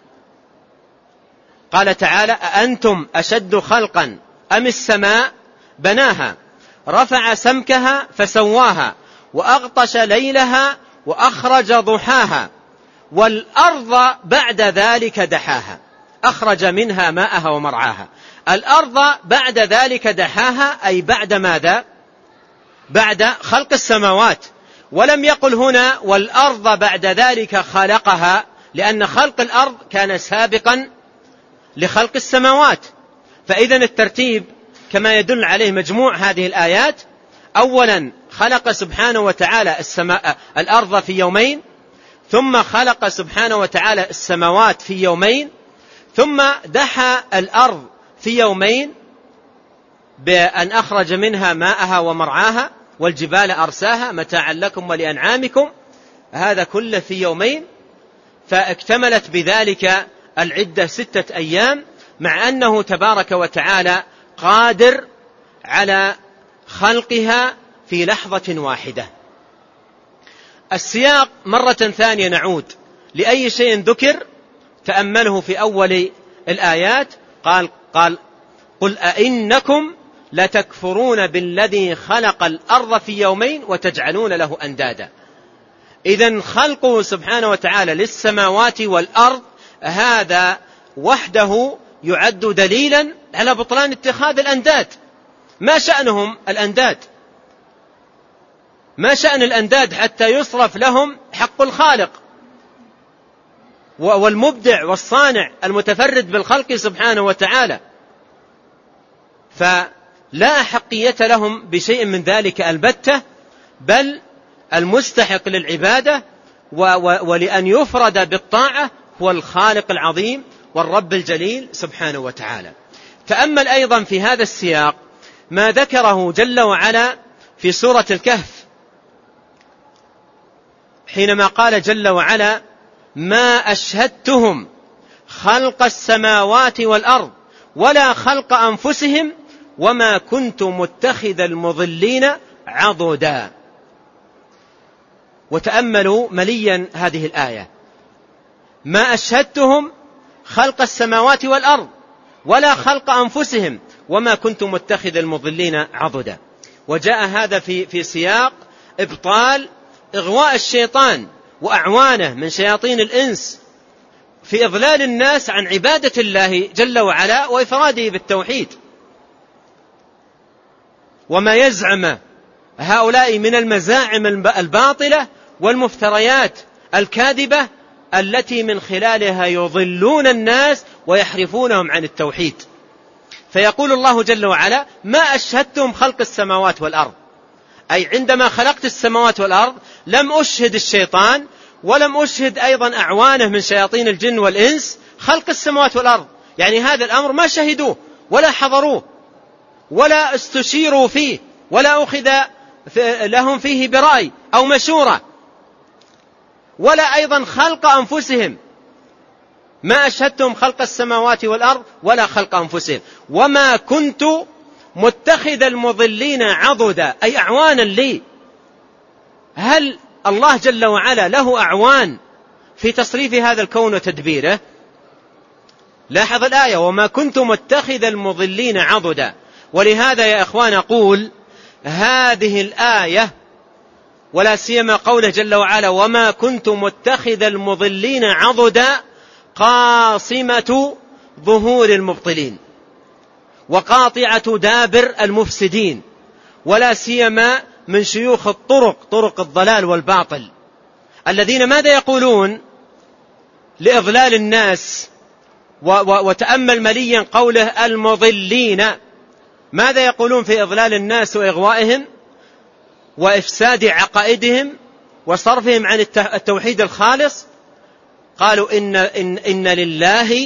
قال تعالى أأنتم أشد خلقا أم السماء بناها رفع سمكها فسواها وأغطش ليلها وأخرج ضحاها والأرض بعد ذلك دحاها أخرج منها ماءها ومرعاها. الأرض بعد ذلك دحاها أي بعد ماذا؟ بعد خلق السماوات. ولم يقل هنا والأرض بعد ذلك خلقها، لأن خلق الأرض كان سابقا لخلق السماوات. فإذن الترتيب كما يدل عليه مجموع هذه الآيات: أولا خلق سبحانه وتعالى السماء الأرض في يومين، ثم خلق سبحانه وتعالى السماوات في يومين، ثم دحى الأرض في يومين بأن أخرج منها ماءها ومرعاها والجبال أرساها متاعا لكم ولأنعامكم، هذا كله في يومين. فاكتملت بذلك العدة ستة أيام، مع أنه تبارك وتعالى قادر على خلقها في لحظة واحدة. السياق مرة ثانية نعود لأي شيء ذكر تأمله في أول الآيات. قال قال قل أئنكم لتكفرون بالذي خلق الأرض في يومين وتجعلون له أندادا. إذن خلقه سبحانه وتعالى للسماوات والأرض هذا وحده يعد دليلا على بطلان اتخاذ الأنداد. ما شأنهم الأنداد؟ ما شأن الأنداد حتى يصرف لهم حق الخالق والمبدع والصانع المتفرد بالخلق سبحانه وتعالى؟ فلا أحقية لهم بشيء من ذلك البتة، بل المستحق للعبادة ولأن يفرد بالطاعة هو الخالق العظيم والرب الجليل سبحانه وتعالى. تأمل أيضا في هذا السياق ما ذكره جل وعلا في سورة الكهف، حينما قال جل وعلا: ما أشهدتهم خلق السماوات والأرض ولا خلق أنفسهم وما كنت متخذ المضلين عضدا. وتأملوا مليا هذه الآية: ما أشهدتهم خلق السماوات والأرض ولا خلق أنفسهم وما كنت متخذ المضلين عضدا. وجاء هذا في, في سياق إبطال إغواء الشيطان وأعوانه من شياطين الإنس في إضلال الناس عن عبادة الله جل وعلا وإفراده بالتوحيد. وما يزعم هؤلاء من المزاعم الباطلة والمفتريات الكاذبة التي من خلالها يضلون الناس ويحرفونهم عن التوحيد. فيقول الله جل وعلا ما أشهدتم خلق السماوات والأرض، أي عندما خلقت السماوات والأرض لم أشهد الشيطان ولم أشهد أيضا أعوانه من شياطين الجن والإنس خلق السماوات والأرض، يعني هذا الأمر ما شهدوه ولا حضروه ولا استشيروا فيه ولا أخذ لهم فيه برأي أو مشورة، ولا أيضا خلق أنفسهم. ما أشهدتم خلق السماوات والأرض ولا خلق أنفسهم وما كنت متخذ المضلين عضدا، أي أعوانا لي. هل الله جل وعلا له أعوان في تصريف هذا الكون وتدبيره؟ لاحظ الآية وما كنت متخذ المضلين عضدا. ولهذا يا إخوان أقول هذه الآية ولا سيما قوله جل وعلا وما كنت متخذ المضلين عضدا قاصمة ظهور المبطلين وقاطعة دابر المفسدين، ولا سيما من شيوخ الطرق طرق الضلال والباطل الذين ماذا يقولون لإضلال الناس؟ وتأمل مليا قوله المضلين، ماذا يقولون في إضلال الناس وإغوائهم وإفساد عقائدهم وصرفهم عن التوحيد الخالص؟ قالوا إن, إن, إن لله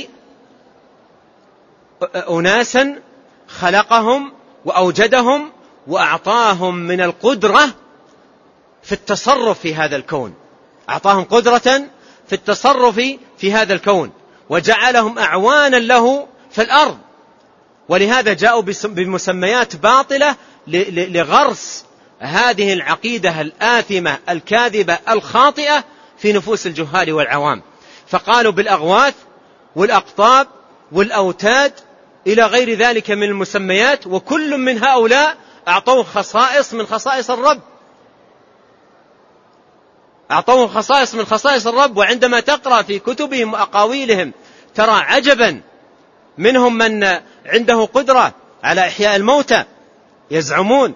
أناسا خلقهم وأوجدهم وأعطاهم من القدرة في التصرف في هذا الكون، أعطاهم قدرة في التصرف في هذا الكون وجعلهم أعوانا له في الأرض. ولهذا جاءوا بمسميات باطلة لغرس هذه العقيدة الآثمة الكاذبة الخاطئة في نفوس الجهال والعوام، فقالوا بالأغواث والأقطاب والأوتاد إلى غير ذلك من المسميات، وكل من هؤلاء أعطوه خصائص من خصائص الرب أعطوه خصائص من خصائص الرب وعندما تقرأ في كتبهم وأقاويلهم ترى عجبا، منهم من عنده قدرة على إحياء الموتى يزعمون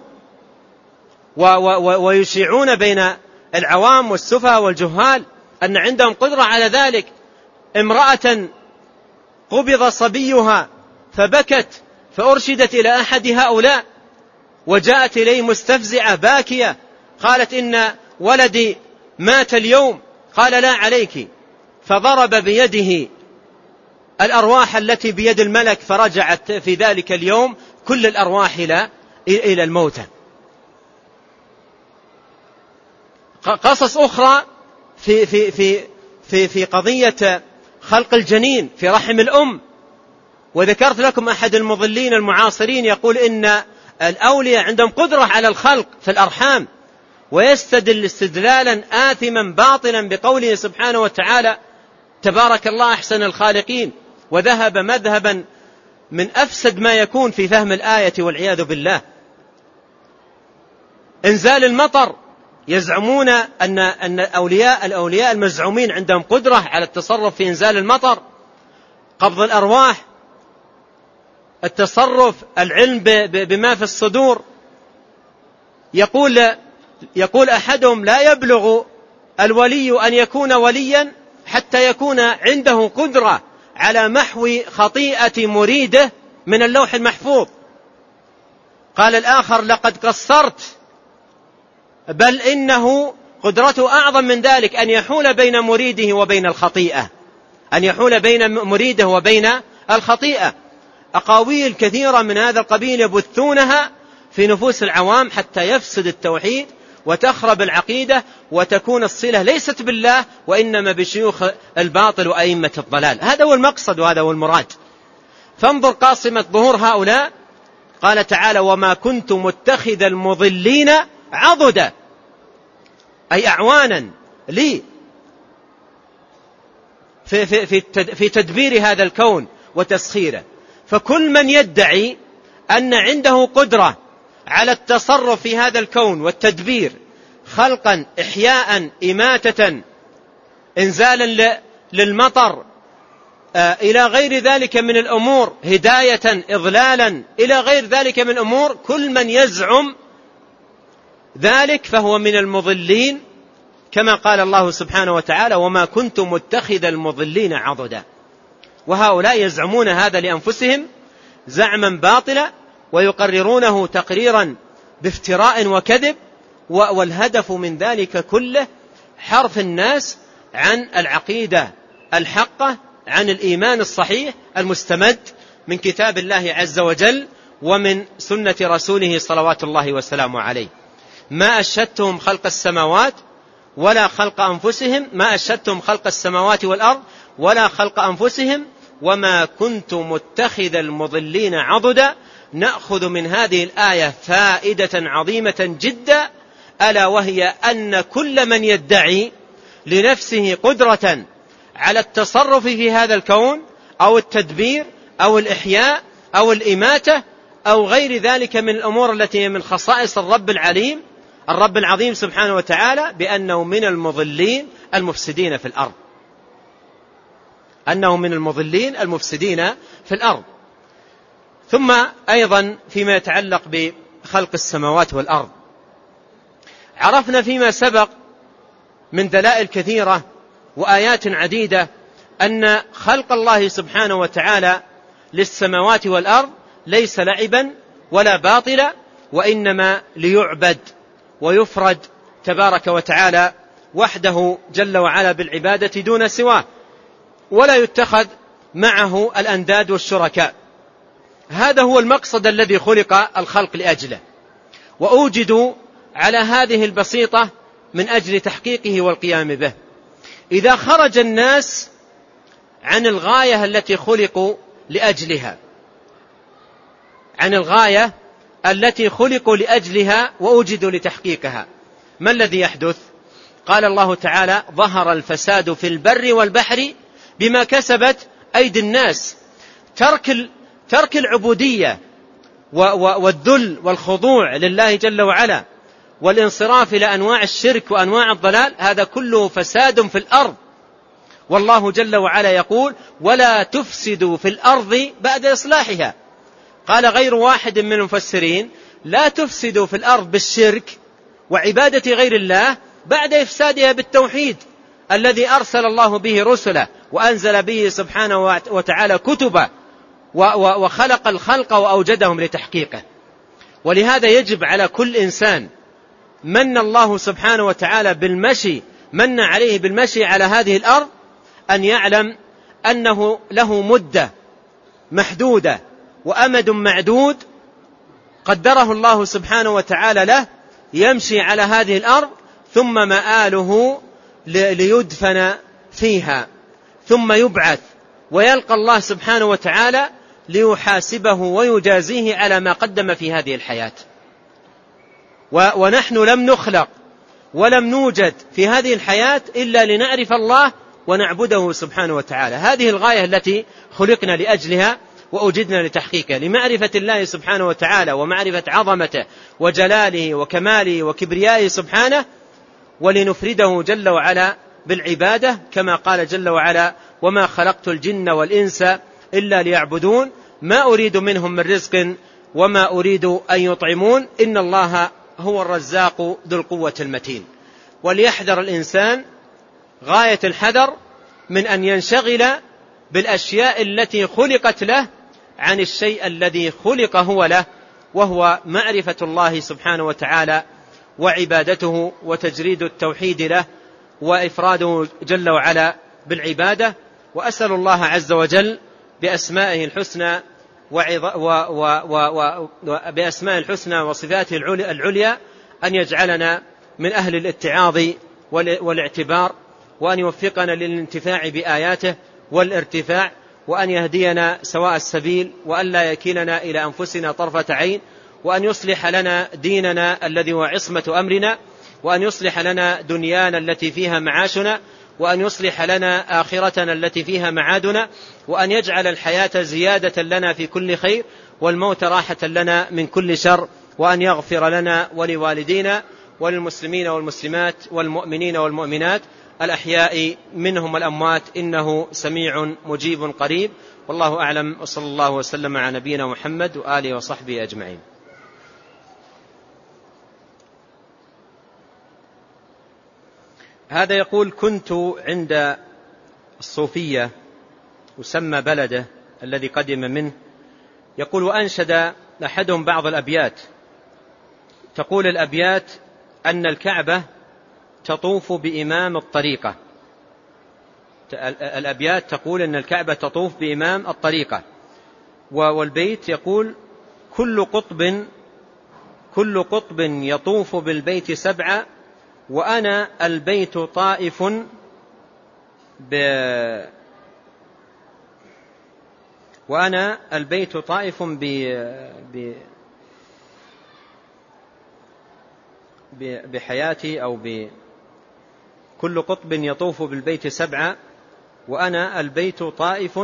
ويشيعون بين العوام والسفهاء والجهال أن عندهم قدرة على ذلك. امرأة قبض صبيها فبكت فأرشدت إلى أحد هؤلاء وجاءت إليه مستفزعة باكية، قالت إن ولدي مات اليوم، قال لا عليك، فضرب بيده الأرواح التي بيد الملك فرجعت في ذلك اليوم كل الأرواح إلى إلى الموتى. قصص أخرى في في في في في قضية خلق الجنين في رحم الأم، وذكرت لكم أحد المضلين المعاصرين يقول إن الأولياء عندهم قدرة على الخلق في الأرحام، ويستدل استدلالا آثما باطلا بقوله سبحانه وتعالى تبارك الله أحسن الخالقين، وذهب مذهبا من أفسد ما يكون في فهم الآية والعياذ بالله. إنزال المطر، يزعمون أن أن أولياء الأولياء المزعومين عندهم قدرة على التصرف في إنزال المطر. قبض الأرواح، التصرف، العلم بما في الصدور. يقول يقول أحدهم لا يبلغ الولي أن يكون وليا حتى يكون عنده قدرة على محو خطيئة مريده من اللوح المحفوظ. قال الآخر لقد قصرت، بل إنه قدرته أعظم من ذلك، أن يحول بين مريده وبين الخطيئة أن يحول بين مريده وبين الخطيئة. أقاويل كثيرة من هذا القبيل يبثونها في نفوس العوام حتى يفسد التوحيد وتخرب العقيدة وتكون الصلة ليست بالله وإنما بشيوخ الباطل وأئمة الضلال. هذا هو المقصد وهذا هو المراد. فانظر قاصمة ظهور هؤلاء، قال تعالى وما كنت متخذ المضلين عضدا، أي أعوانا لي. في, في, في, في تدبير هذا الكون وتسخيره. فكل من يدعي أن عنده قدرة على التصرف في هذا الكون والتدبير، خلقا، إحياء، إماتة، إنزالا للمطر، إلى غير ذلك من الأمور، هداية، إضلالا، إلى غير ذلك من الأمور، كل من يزعم ذلك فهو من المضلين، كما قال الله سبحانه وتعالى: وما كنت متخذ المضلين عضدا. وهؤلاء يزعمون هذا لأنفسهم زعما باطلا، ويقررونه تقريرا بافتراء وكذب، والهدف من ذلك كله حرف الناس عن العقيدة الحقة، عن الإيمان الصحيح المستمد من كتاب الله عز وجل ومن سنة رسوله صلوات الله وسلامه عليه. ما أشهدتهم خلق السماوات ولا خلق أنفسهم ما أشهدتهم خلق السماوات والأرض ولا خلق أنفسهم وما كنت متخذ المضلين عضدا. نأخذ من هذه الآية فائدة عظيمة جدا، ألا وهي أن كل من يدعي لنفسه قدرة على التصرف في هذا الكون أو التدبير أو الإحياء أو الإماتة أو غير ذلك من الأمور التي من خصائص الرب العليم الرب العظيم سبحانه وتعالى، بأنه من المضلين المفسدين في الأرض أنه من المضلين المفسدين في الأرض. ثم أيضا فيما يتعلق بخلق السماوات والأرض، عرفنا فيما سبق من دلائل كثيرة وآيات عديدة أن خلق الله سبحانه وتعالى للسماوات والأرض ليس لعبا ولا باطلا، وإنما ليعبد ويفرد تبارك وتعالى وحده جل وعلا بالعبادة دون سواه، ولا يتخذ معه الأنداد والشركاء. هذا هو المقصد الذي خلق الخلق لأجله، وأوجدوا على هذه البسيطة من أجل تحقيقه والقيام به. إذا خرج الناس عن الغاية التي خلقوا لأجلها عن الغاية التي خلقوا لأجلها وأوجدوا لتحقيقها، ما الذي يحدث؟ قال الله تعالى: ظهر الفساد في البر والبحر بما كسبت أيدي الناس. ترك ترك العبودية والذل والخضوع لله جل وعلا والانصراف إلى أنواع الشرك وأنواع الضلال، هذا كله فساد في الأرض. والله جل وعلا يقول: ولا تفسدوا في الأرض بعد إصلاحها. قال غير واحد من المفسرين: لا تفسدوا في الأرض بالشرك وعبادة غير الله بعد إفسادها بالتوحيد الذي أرسل الله به رسله وأنزل به سبحانه وتعالى كتبه وخلق الخلق وأوجدهم لتحقيقه. ولهذا يجب على كل إنسان من الله سبحانه وتعالى بالمشي من عليه بالمشي على هذه الأرض أن يعلم أنه له مدة محدودة وأمد معدود قدره الله سبحانه وتعالى له يمشي على هذه الأرض، ثم مآله ليدفن فيها، ثم يبعث ويلقى الله سبحانه وتعالى ليحاسبه ويجازيه على ما قدم في هذه الحياة. ونحن لم نخلق ولم نوجد في هذه الحياة إلا لنعرف الله ونعبده سبحانه وتعالى. هذه الغاية التي خلقنا لأجلها وأوجدنا لتحقيقها، لمعرفة الله سبحانه وتعالى ومعرفة عظمته وجلاله وكماله وكبريائه سبحانه، ولنفرده جل وعلا بالعبادة، كما قال جل وعلا: وما خلقت الجن والإنس إلا ليعبدون ما أريد منهم من رزق وما أريد أن يطعمون إن الله هو الرزاق ذو القوة المتين. وليحذر الإنسان غاية الحذر من أن ينشغل بالأشياء التي خلقت له عن الشيء الذي خلق هو له، وهو معرفة الله سبحانه وتعالى وعبادته وتجريد التوحيد له وإفراده جل وعلا بالعبادة. وأسأل الله عز وجل بأسمائه الحسنى وبأسمائه الحسنى وصفاته العليا أن يجعلنا من أهل الاتعاظ والاعتبار، وأن يوفقنا للانتفاع بآياته والارتفاع، وأن يهدينا سواء السبيل، وأن لا يكلنا إلى أنفسنا طرفة عين، وأن يصلح لنا ديننا الذي هو عصمة أمرنا، وأن يصلح لنا دنيانا التي فيها معاشنا، وأن يصلح لنا آخرتنا التي فيها معادنا، وأن يجعل الحياة زيادة لنا في كل خير والموت راحة لنا من كل شر، وأن يغفر لنا ولوالدينا وللمسلمين والمسلمات والمؤمنين والمؤمنات الأحياء منهم والأموات، إنه سميع مجيب قريب. والله أعلم، وصلى الله وسلم على نبينا محمد وآله وصحبه أجمعين. هذا يقول: كنت عند الصوفية وسمى بلده الذي قدم منه، يقول: وأنشد أحدهم بعض الأبيات، تقول الأبيات أن الكعبة تطوف بإمام الطريقة. الأبيات تقول أن الكعبة تطوف بإمام الطريقة، والبيت يقول: كل قطب كل قطب يطوف بالبيت سبعة، وأنا البيت طائف ب وأنا البيت طائف ب ب بحياتي أو ب كل قطب يطوف بالبيت سبعة، وأنا البيت طائف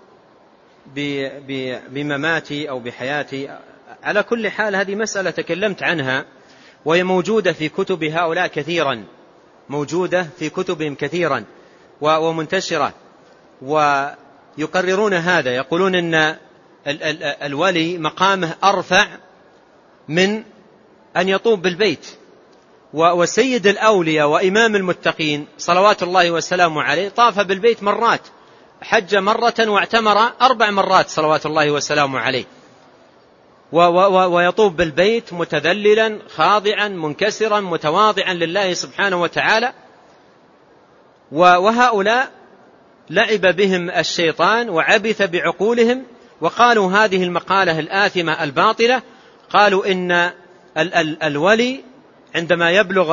بمماتي أو بحياتي. على كل حال هذه مسألة تكلمت عنها، وهي موجودة في كتب هؤلاء كثيرا، موجودة في كتبهم كثيرا ومنتشرة، ويقررون هذا، يقولون أن الولي مقامه أرفع من أن يطوف بالبيت. وسيد الأولياء وإمام المتقين صلوات الله وسلامه عليه طاف بالبيت مرات، حج مرة واعتمر أربع مرات صلوات الله وسلامه عليه، ويطوف بالبيت متذللا خاضعا منكسرا متواضعا لله سبحانه وتعالى. وهؤلاء لعب بهم الشيطان وعبث بعقولهم، وقالوا هذه المقالة الآثمة الباطلة، قالوا إن الولي عندما يبلغ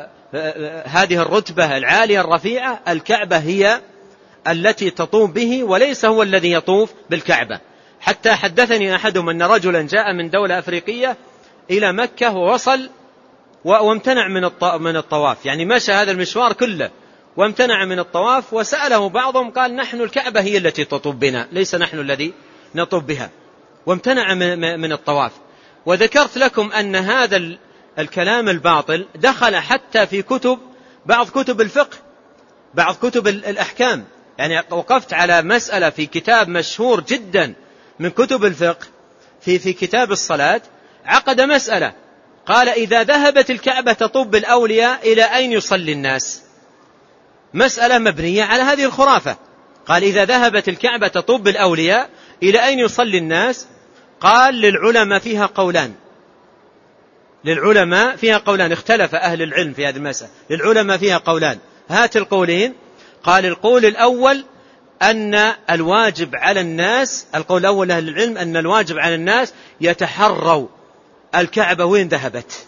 هذه الرتبة العالية الرفيعة الكعبة هي التي تطوف به، وليس هو الذي يطوف بالكعبة. حتى حدثني أحدهم أن رجلا جاء من دولة أفريقية إلى مكة ووصل وامتنع من الطواف، يعني مشى هذا المشوار كله وامتنع من الطواف، وسأله بعضهم قال: نحن الكعبة هي التي تطوف بنا، ليس نحن الذي نطوف بها، وامتنع من الطواف. وذكرت لكم أن هذا الكلام الباطل دخل حتى في كتب بعض كتب الفقه، بعض كتب الأحكام. يعني وقفت على مسألة في كتاب مشهور جدا من كتب الفقه، في في كتاب الصلاة، عقد مسألة قال: إذا ذهبت الكعبة تطوف بالأولياء إلى أين يصلي الناس؟ مسألة مبنية على هذه الخرافة. قال: إذا ذهبت الكعبة تطوف بالأولياء إلى أين يصلي الناس؟ قال: للعلماء فيها قولان، للعلماء فيها قولان، اختلف أهل العلم في هذه المسألة، للعلماء فيها قولان. هات القولين. قال: القول الأول أن الواجب على الناس، القول الأول أهل العلم أن الواجب على الناس يتحروا الكعبة وين ذهبت،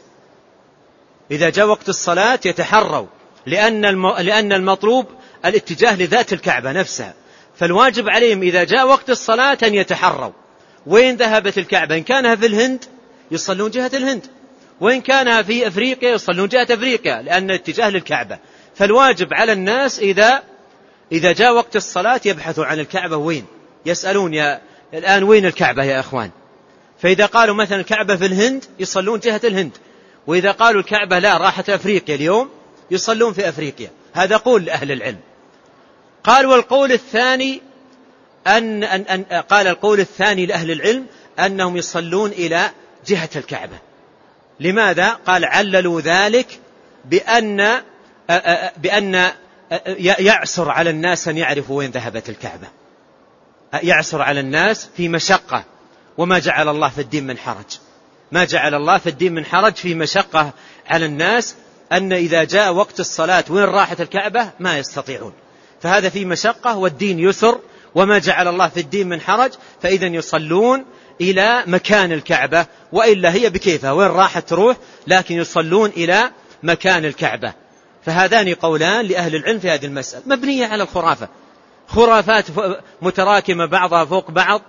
إذا جاء وقت الصلاة يتحروا، لأن لأن المطلوب الاتجاه لذات الكعبة نفسها، فالواجب عليهم إذا جاء وقت الصلاة أن يتحروا وين ذهبت الكعبة. إن كانها في الهند يصلون جهة الهند، وإن كانها في أفريقيا يصلون جهة أفريقيا، لأن الاتجاه للكعبة. فالواجب على الناس إذا إذا جاء وقت الصلاة يبحثوا عن الكعبة وين، يسألون يا الآن وين الكعبة يا أخوان. فإذا قالوا مثلا الكعبة في الهند يصلون جهة الهند، وإذا قالوا الكعبة لا راحت أفريقيا اليوم يصلون في أفريقيا. هذا قول لأهل العلم. قال: والقول الثاني أن, أن, أن قال القول الثاني لأهل العلم أنهم يصلون إلى جهة الكعبة. لماذا؟ قال: عللوا ذلك بأن بأن يعسر على الناس أن يعرفوا وين ذهبت الكعبة، يعسر على الناس في مشقة، وما جعل الله في الدين من حرج، ما جعل الله في الدين من حرج، في مشقة على الناس أن إذا جاء وقت الصلاة وين راحت الكعبة ما يستطيعون، فهذا في مشقة، والدين يسر وما جعل الله في الدين من حرج، فإذا يصلون إلى مكان الكعبة، وإلا هي بكيفها وين راحت تروح، لكن يصلون إلى مكان الكعبة. فهذان قولان لأهل العلم في هذه المسألة، مبنية على الخرافة، خرافات متراكمة بعضها فوق بعض،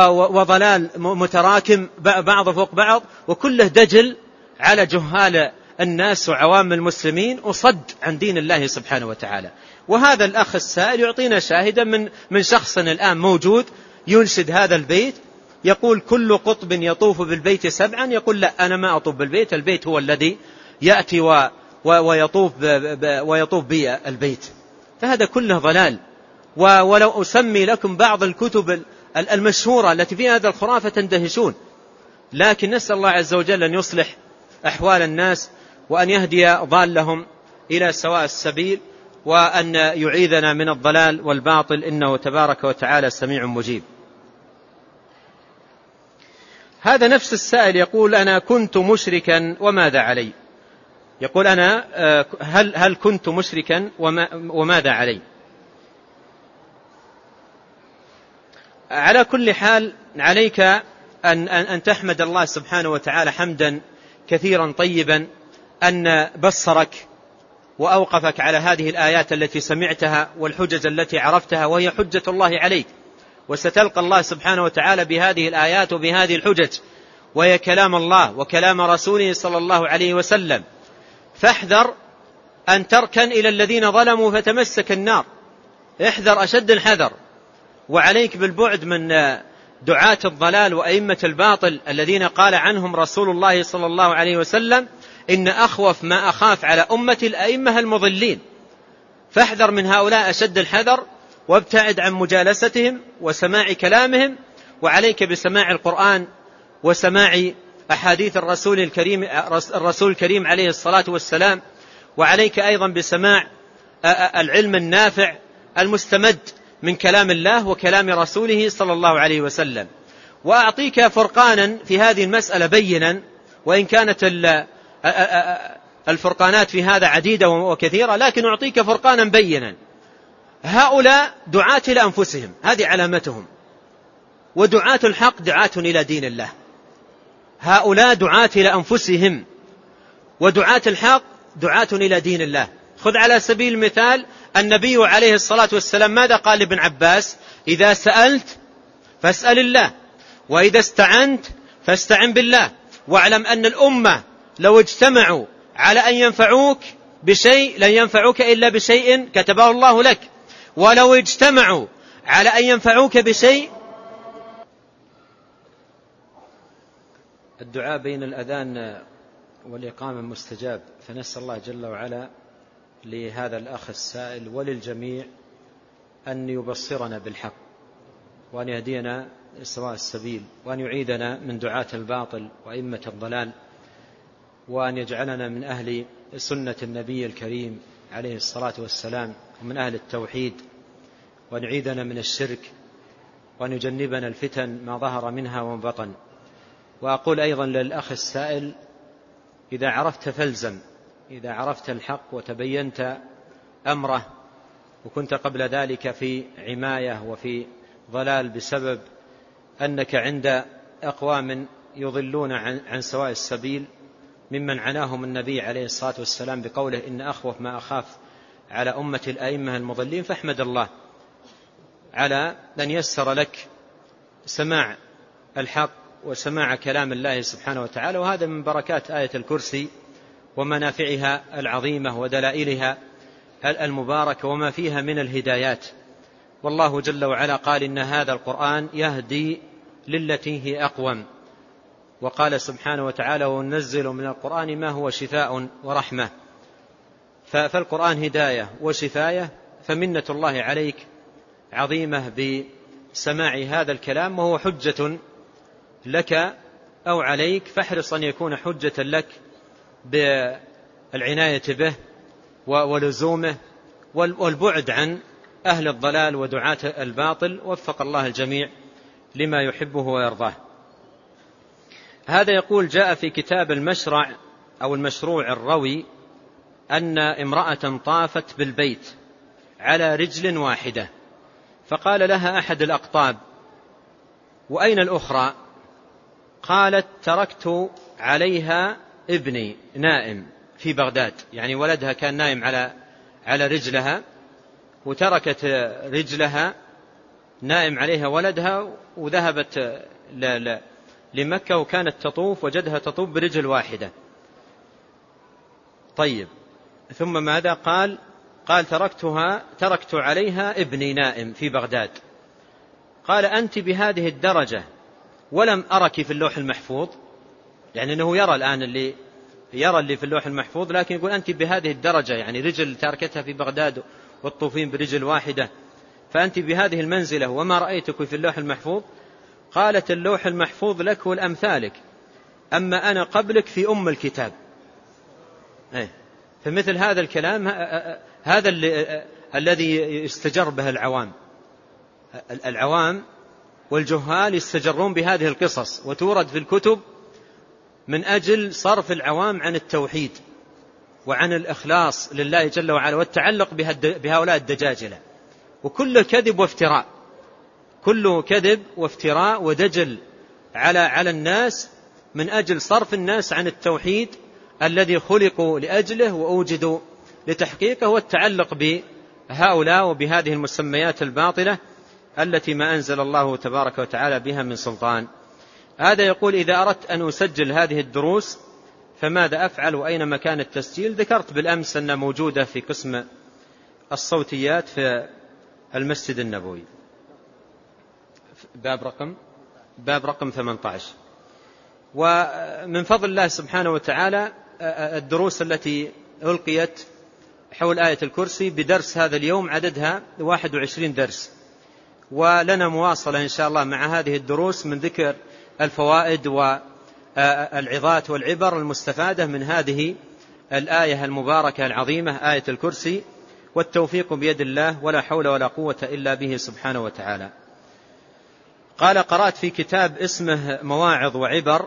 وضلال متراكم بعض فوق بعض، وكله دجل على جهال الناس وعوام المسلمين وصد عن دين الله سبحانه وتعالى. وهذا الأخ السائل يعطينا شاهدا من من شخص الآن موجود ينشد هذا البيت، يقول كل قطب يطوف بالبيت سبعا، يقول لا أنا ما أطوف بالبيت، البيت هو الذي يأتي و ويطوف ويطوف بي البيت. فهذا كله ضلال. ولو أسمي لكم بعض الكتب المشهورة التي فيها هذا الخرافة تندهشون، لكن نسأل الله عز وجل أن يصلح أحوال الناس وأن يهدي ضالهم إلى سواء السبيل وأن يعيذنا من الضلال والباطل، إنه تبارك وتعالى سميع مجيب. هذا نفس السائل يقول أنا كنت مشركا وماذا علي؟ يقول أنا هل, هل كنت مشركا وماذا علي؟ على كل حال عليك أن, أن, أن تحمد الله سبحانه وتعالى حمدا كثيرا طيبا أن بصرك وأوقفك على هذه الآيات التي سمعتها والحجج التي عرفتها، وهي حجة الله عليك، وستلقى الله سبحانه وتعالى بهذه الآيات وبهذه الحجج، وهي كلام الله وكلام رسوله صلى الله عليه وسلم. فاحذر أن تركن إلى الذين ظلموا فتمسك النار، احذر أشد الحذر، وعليك بالبعد من دعاة الضلال وأئمة الباطل الذين قال عنهم رسول الله صلى الله عليه وسلم إن أخوف ما أخاف على أمة الأئمة المضلين. فاحذر من هؤلاء أشد الحذر، وابتعد عن مجالستهم وسماع كلامهم، وعليك بسماع القرآن وسماع أحاديث الرسول الكريم الرسول الكريم عليه الصلاة والسلام، وعليك أيضا بسماع العلم النافع المستمد من كلام الله وكلام رسوله صلى الله عليه وسلم. وأعطيك فرقانا في هذه المسألة بينا، وإن كانت الفرقانات في هذا عديدة وكثيرة، لكن أعطيك فرقانا بينا. هؤلاء دعاة لأنفسهم، هذه علامتهم، ودعاة الحق دعاة إلى دين الله. هؤلاء دعاة لأنفسهم، ودعاة الحق دعاة إلى دين الله. خذ على سبيل المثال النبي عليه الصلاة والسلام ماذا قال لابن عباس؟ إذا سألت فاسأل الله، وإذا استعنت فاستعن بالله، واعلم أن الأمة لو اجتمعوا على أن ينفعوك بشيء لن ينفعوك إلا بشيء كتبه الله لك، ولو اجتمعوا على أن ينفعوك بشيء. الدعاء بين الأذان والإقامة مستجاب، فنسأل الله جل وعلا لهذا الأخ السائل وللجميع أن يبصرنا بالحق، وأن يهدينا سواء السبيل، وأن يعيدنا من دعاة الباطل وأئمة الضلال، وأن يجعلنا من أهل سنة النبي الكريم عليه الصلاة والسلام، ومن أهل التوحيد، وأن يعيدنا من الشرك، وأن يجنبنا الفتن ما ظهر منها وما بطن. وأقول أيضا للأخ السائل إذا عرفت فالزم، إذا عرفت الحق وتبينت أمره، وكنت قبل ذلك في عماية وفي ضلال بسبب أنك عند أقوام يضلون عن, عن سواء السبيل، ممن عناهم النبي عليه الصلاة والسلام بقوله إن أخوف ما أخاف على أمة الأئمة المضلين، فاحمد الله على أن يسر لك سماع الحق وسماع كلام الله سبحانه وتعالى. وهذا من بركات آية الكرسي ومنافعها العظيمة ودلائلها المباركة وما فيها من الهدايات. والله جل وعلا قال إن هذا القرآن يهدي للتي هي أقوم، وقال سبحانه وتعالى وننزل من القرآن ما هو شفاء ورحمة. فالقرآن هداية وشفاية، فمنة الله عليك عظيمة بسماع هذا الكلام، وهو حجة لك أو عليك، فاحرص أن يكون حجة لك بالعناية به ولزومه والبعد عن أهل الضلال ودعاة الباطل. وفق الله الجميع لما يحبه ويرضاه. هذا يقول جاء في كتاب المشرع أو المشروع الروي أن امرأة طافت بالبيت على رجل واحدة، فقال لها أحد الأقطاب وأين الأخرى؟ قالت تركت عليها ابني نائم في بغداد، يعني ولدها كان نائم على على رجلها، وتركت رجلها نائم عليها ولدها وذهبت لمكة، وكانت تطوف وجدها تطوف برجل واحدة. طيب، ثم ماذا قال؟ قال تركتها تركت عليها ابني نائم في بغداد. قال أنت بهذه الدرجة ولم أرك في اللوح المحفوظ، يعني أنه يرى الآن اللي يرى اللي في اللوح المحفوظ، لكن يقول أنت بهذه الدرجة، يعني رجل تاركتها في بغداد والطوفين برجل واحدة، فأنت بهذه المنزلة وما رأيتك في اللوح المحفوظ. قالت اللوح المحفوظ لك والأمثالك، أما أنا قبلك في أم الكتاب. فمثل هذا الكلام هذا الذي يستجر به العوام العوام والجهال يستجرون بهذه القصص، وتورد في الكتب من أجل صرف العوام عن التوحيد وعن الإخلاص لله جل وعلا والتعلق بهؤلاء الدجاجلة. وكل كذب وافتراء، كله كذب وافتراء ودجل على على الناس من أجل صرف الناس عن التوحيد الذي خلقوا لأجله وأوجدوا لتحقيقه، والتعلق بهؤلاء وبهذه المسميات الباطلة التي ما أنزل الله تبارك وتعالى بها من سلطان. هذا يقول إذا أردت أن أسجل هذه الدروس فماذا أفعل وأين مكان التسجيل؟ ذكرت بالأمس أنها موجودة في قسم الصوتيات في المسجد النبوي، باب رقم باب رقم ثمانية عشر. ومن فضل الله سبحانه وتعالى الدروس التي ألقيت حول آية الكرسي بدرس هذا اليوم عددها واحد وعشرين درس، ولنا مواصلة إن شاء الله مع هذه الدروس من ذكر الفوائد والعظات والعبر المستفادة من هذه الآية المباركة العظيمة آية الكرسي، والتوفيق بيد الله ولا حول ولا قوة إلا به سبحانه وتعالى. قال قرأت في كتاب اسمه مواعظ وعبر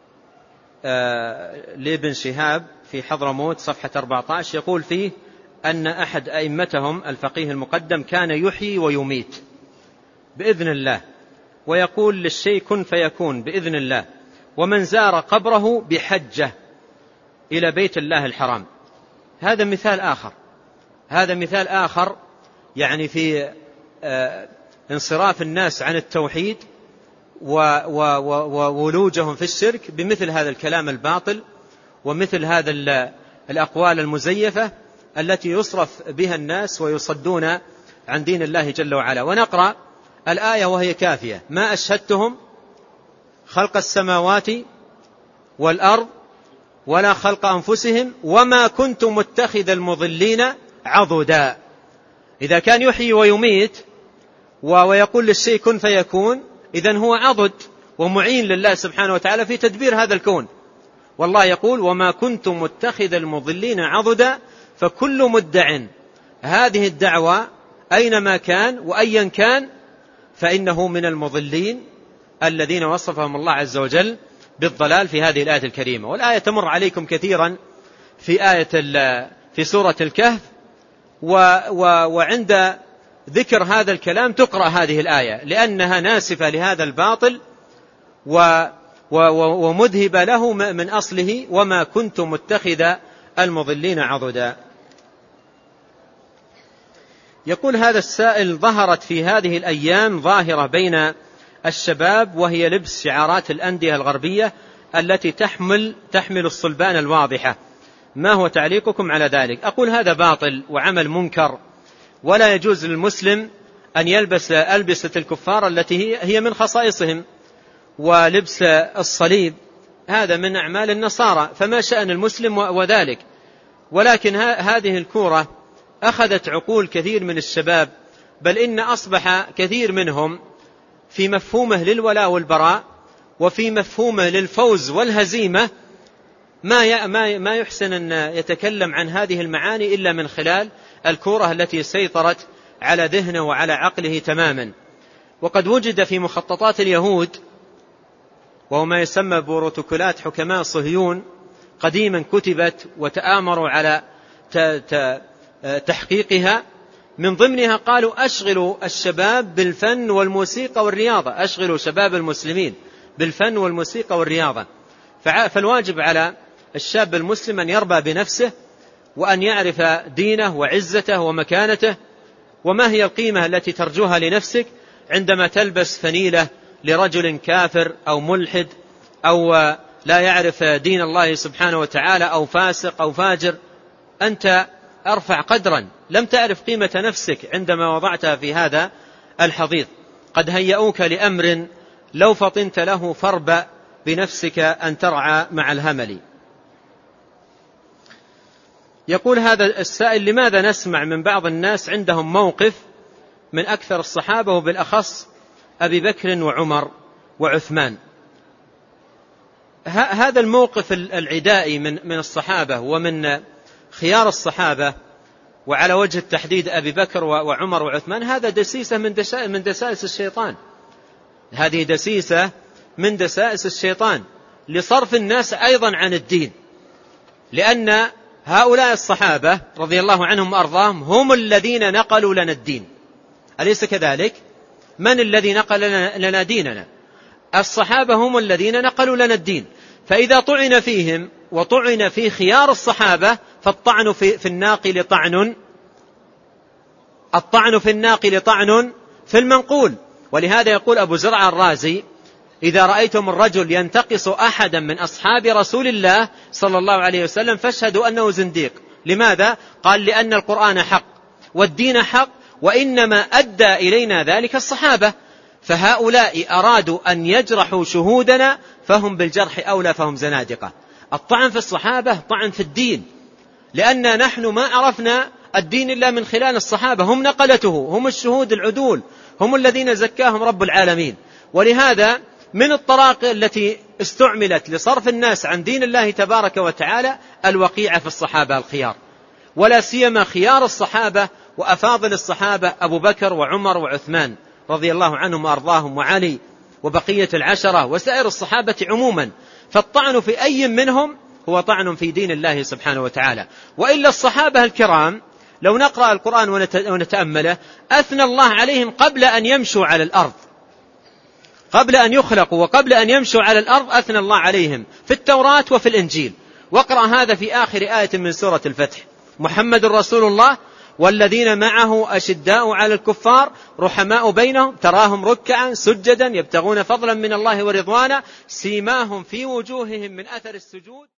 لابن شهاب في حضرموت صفحة أربعة عشر، يقول فيه أن أحد أئمتهم الفقيه المقدم كان يحيي ويميت بإذن الله، ويقول للشيء كن فيكون بإذن الله، ومن زار قبره بحجة إلى بيت الله الحرام. هذا مثال آخر هذا مثال آخر يعني في انصراف الناس عن التوحيد وولوجهم في الشرك بمثل هذا الكلام الباطل ومثل هذا الأقوال المزيفة التي يصرف بها الناس ويصدون عن دين الله جل وعلا. ونقرأ الآية وهي كافية: ما أشهدتهم خلق السماوات والأرض ولا خلق أنفسهم وما كنت متخذ المضلين عضدا. إذا كان يحيي ويميت ويقول للشيء كن فيكون، إذن هو عضد ومعين لله سبحانه وتعالى في تدبير هذا الكون. والله يقول وما كنت متخذ المضلين عضدا، فكل مدع هذه الدعوة أينما كان وأيا كان فإنه من المضلين الذين وصفهم الله عز وجل بالضلال في هذه الآية الكريمة. والآية تمر عليكم كثيرا في آية في سورة الكهف، و و وعند ذكر هذا الكلام تقرأ هذه الآية لأنها ناسفة لهذا الباطل و ومذهبة له من أصله: وما كنت متخذ المضلين عضدا. يقول هذا السائل: ظهرت في هذه الأيام ظاهرة بين الشباب وهي لبس شعارات الأندية الغربية التي تحمل تحمل الصلبان الواضحة، ما هو تعليقكم على ذلك؟ أقول هذا باطل وعمل منكر، ولا يجوز للمسلم أن يلبس ألبسة الكفار التي هي من خصائصهم، ولبس الصليب هذا من أعمال النصارى، فما شأن المسلم وذلك. ولكن هذه الكورة أخذت عقول كثير من الشباب، بل إن أصبح كثير منهم في مفهومه للولاء والبراء وفي مفهومه للفوز والهزيمة ما ما يحسن أن يتكلم عن هذه المعاني إلا من خلال الكورة التي سيطرت على ذهنه وعلى عقله تماما. وقد وجد في مخططات اليهود، وهو ما يسمى بروتوكولات حكماء صهيون، قديما كتبت وتآمروا على تحقيقها. من ضمنها قالوا: أشغلوا الشباب بالفن والموسيقى والرياضة، أشغلوا شباب المسلمين بالفن والموسيقى والرياضة. فالواجب على الشاب المسلم أن يربى بنفسه وأن يعرف دينه وعزته ومكانته، وما هي القيمة التي ترجوها لنفسك عندما تلبس فنيلة لرجل كافر أو ملحد أو لا يعرف دين الله سبحانه وتعالى أو فاسق أو فاجر أنت أرفع قدرا، لم تعرف قيمة نفسك عندما وضعتها في هذا الحضيض. قد هيئوك لأمر لو فطنت له فاربأ بنفسك أن ترعى مع الهمل. يقول هذا السائل: لماذا نسمع من بعض الناس عندهم موقف من أكثر الصحابة وبالأخص أبي بكر وعمر وعثمان؟ هذا الموقف العدائي من من الصحابة ومن خيار الصحابة، وعلى وجه التحديد أبي بكر وعمر وعثمان، هذا دسيسة من دسائس الشيطان. هذه دسيسة من دسائس الشيطان لصرف الناس أيضا عن الدين، لأن هؤلاء الصحابة رضي الله عنهم وأرضاهم هم الذين نقلوا لنا الدين، أليس كذلك؟ من الذي نقل لنا ديننا؟ الصحابة هم الذين نقلوا لنا الدين. فإذا طعن فيهم وطعن في خيار الصحابة فالطعن في, في الناقل طعن الطعن في الناقل طعن في المنقول. ولهذا يقول أبو زرع الرازي: إذا رأيتم الرجل ينتقص أحدا من أصحاب رسول الله صلى الله عليه وسلم فاشهدوا أنه زنديق. لماذا؟ قال: لأن القرآن حق والدين حق، وإنما أدى إلينا ذلك الصحابة، فهؤلاء أرادوا أن يجرحوا شهودنا فهم بالجرح أولى، فهم زنادقة. الطعن في الصحابة طعن في الدين، لأن نحن ما عرفنا الدين إلا من خلال الصحابة، هم نقلته، هم الشهود العدول، هم الذين زكاهم رب العالمين. ولهذا من الطرائق التي استعملت لصرف الناس عن دين الله تبارك وتعالى الوقيعة في الصحابة الخيار، ولا سيما خيار الصحابة وأفاضل الصحابة أبو بكر وعمر وعثمان رضي الله عنهم وأرضاهم، وعلي وبقية العشرة وسائر الصحابة عموما. فالطعن في أي منهم هو طعن في دين الله سبحانه وتعالى. وإلا الصحابة الكرام لو نقرأ القرآن ونتأمله أثنى الله عليهم قبل أن يمشوا على الأرض، قبل أن يخلقوا وقبل أن يمشوا على الأرض أثنى الله عليهم في التوراة وفي الإنجيل. واقرأ هذا في آخر آية من سورة الفتح: محمد رسول الله والذين معه أشداء على الكفار رحماء بينهم تراهم ركعا سجدا يبتغون فضلا من الله ورضوانا سيماهم في وجوههم من أثر السجود.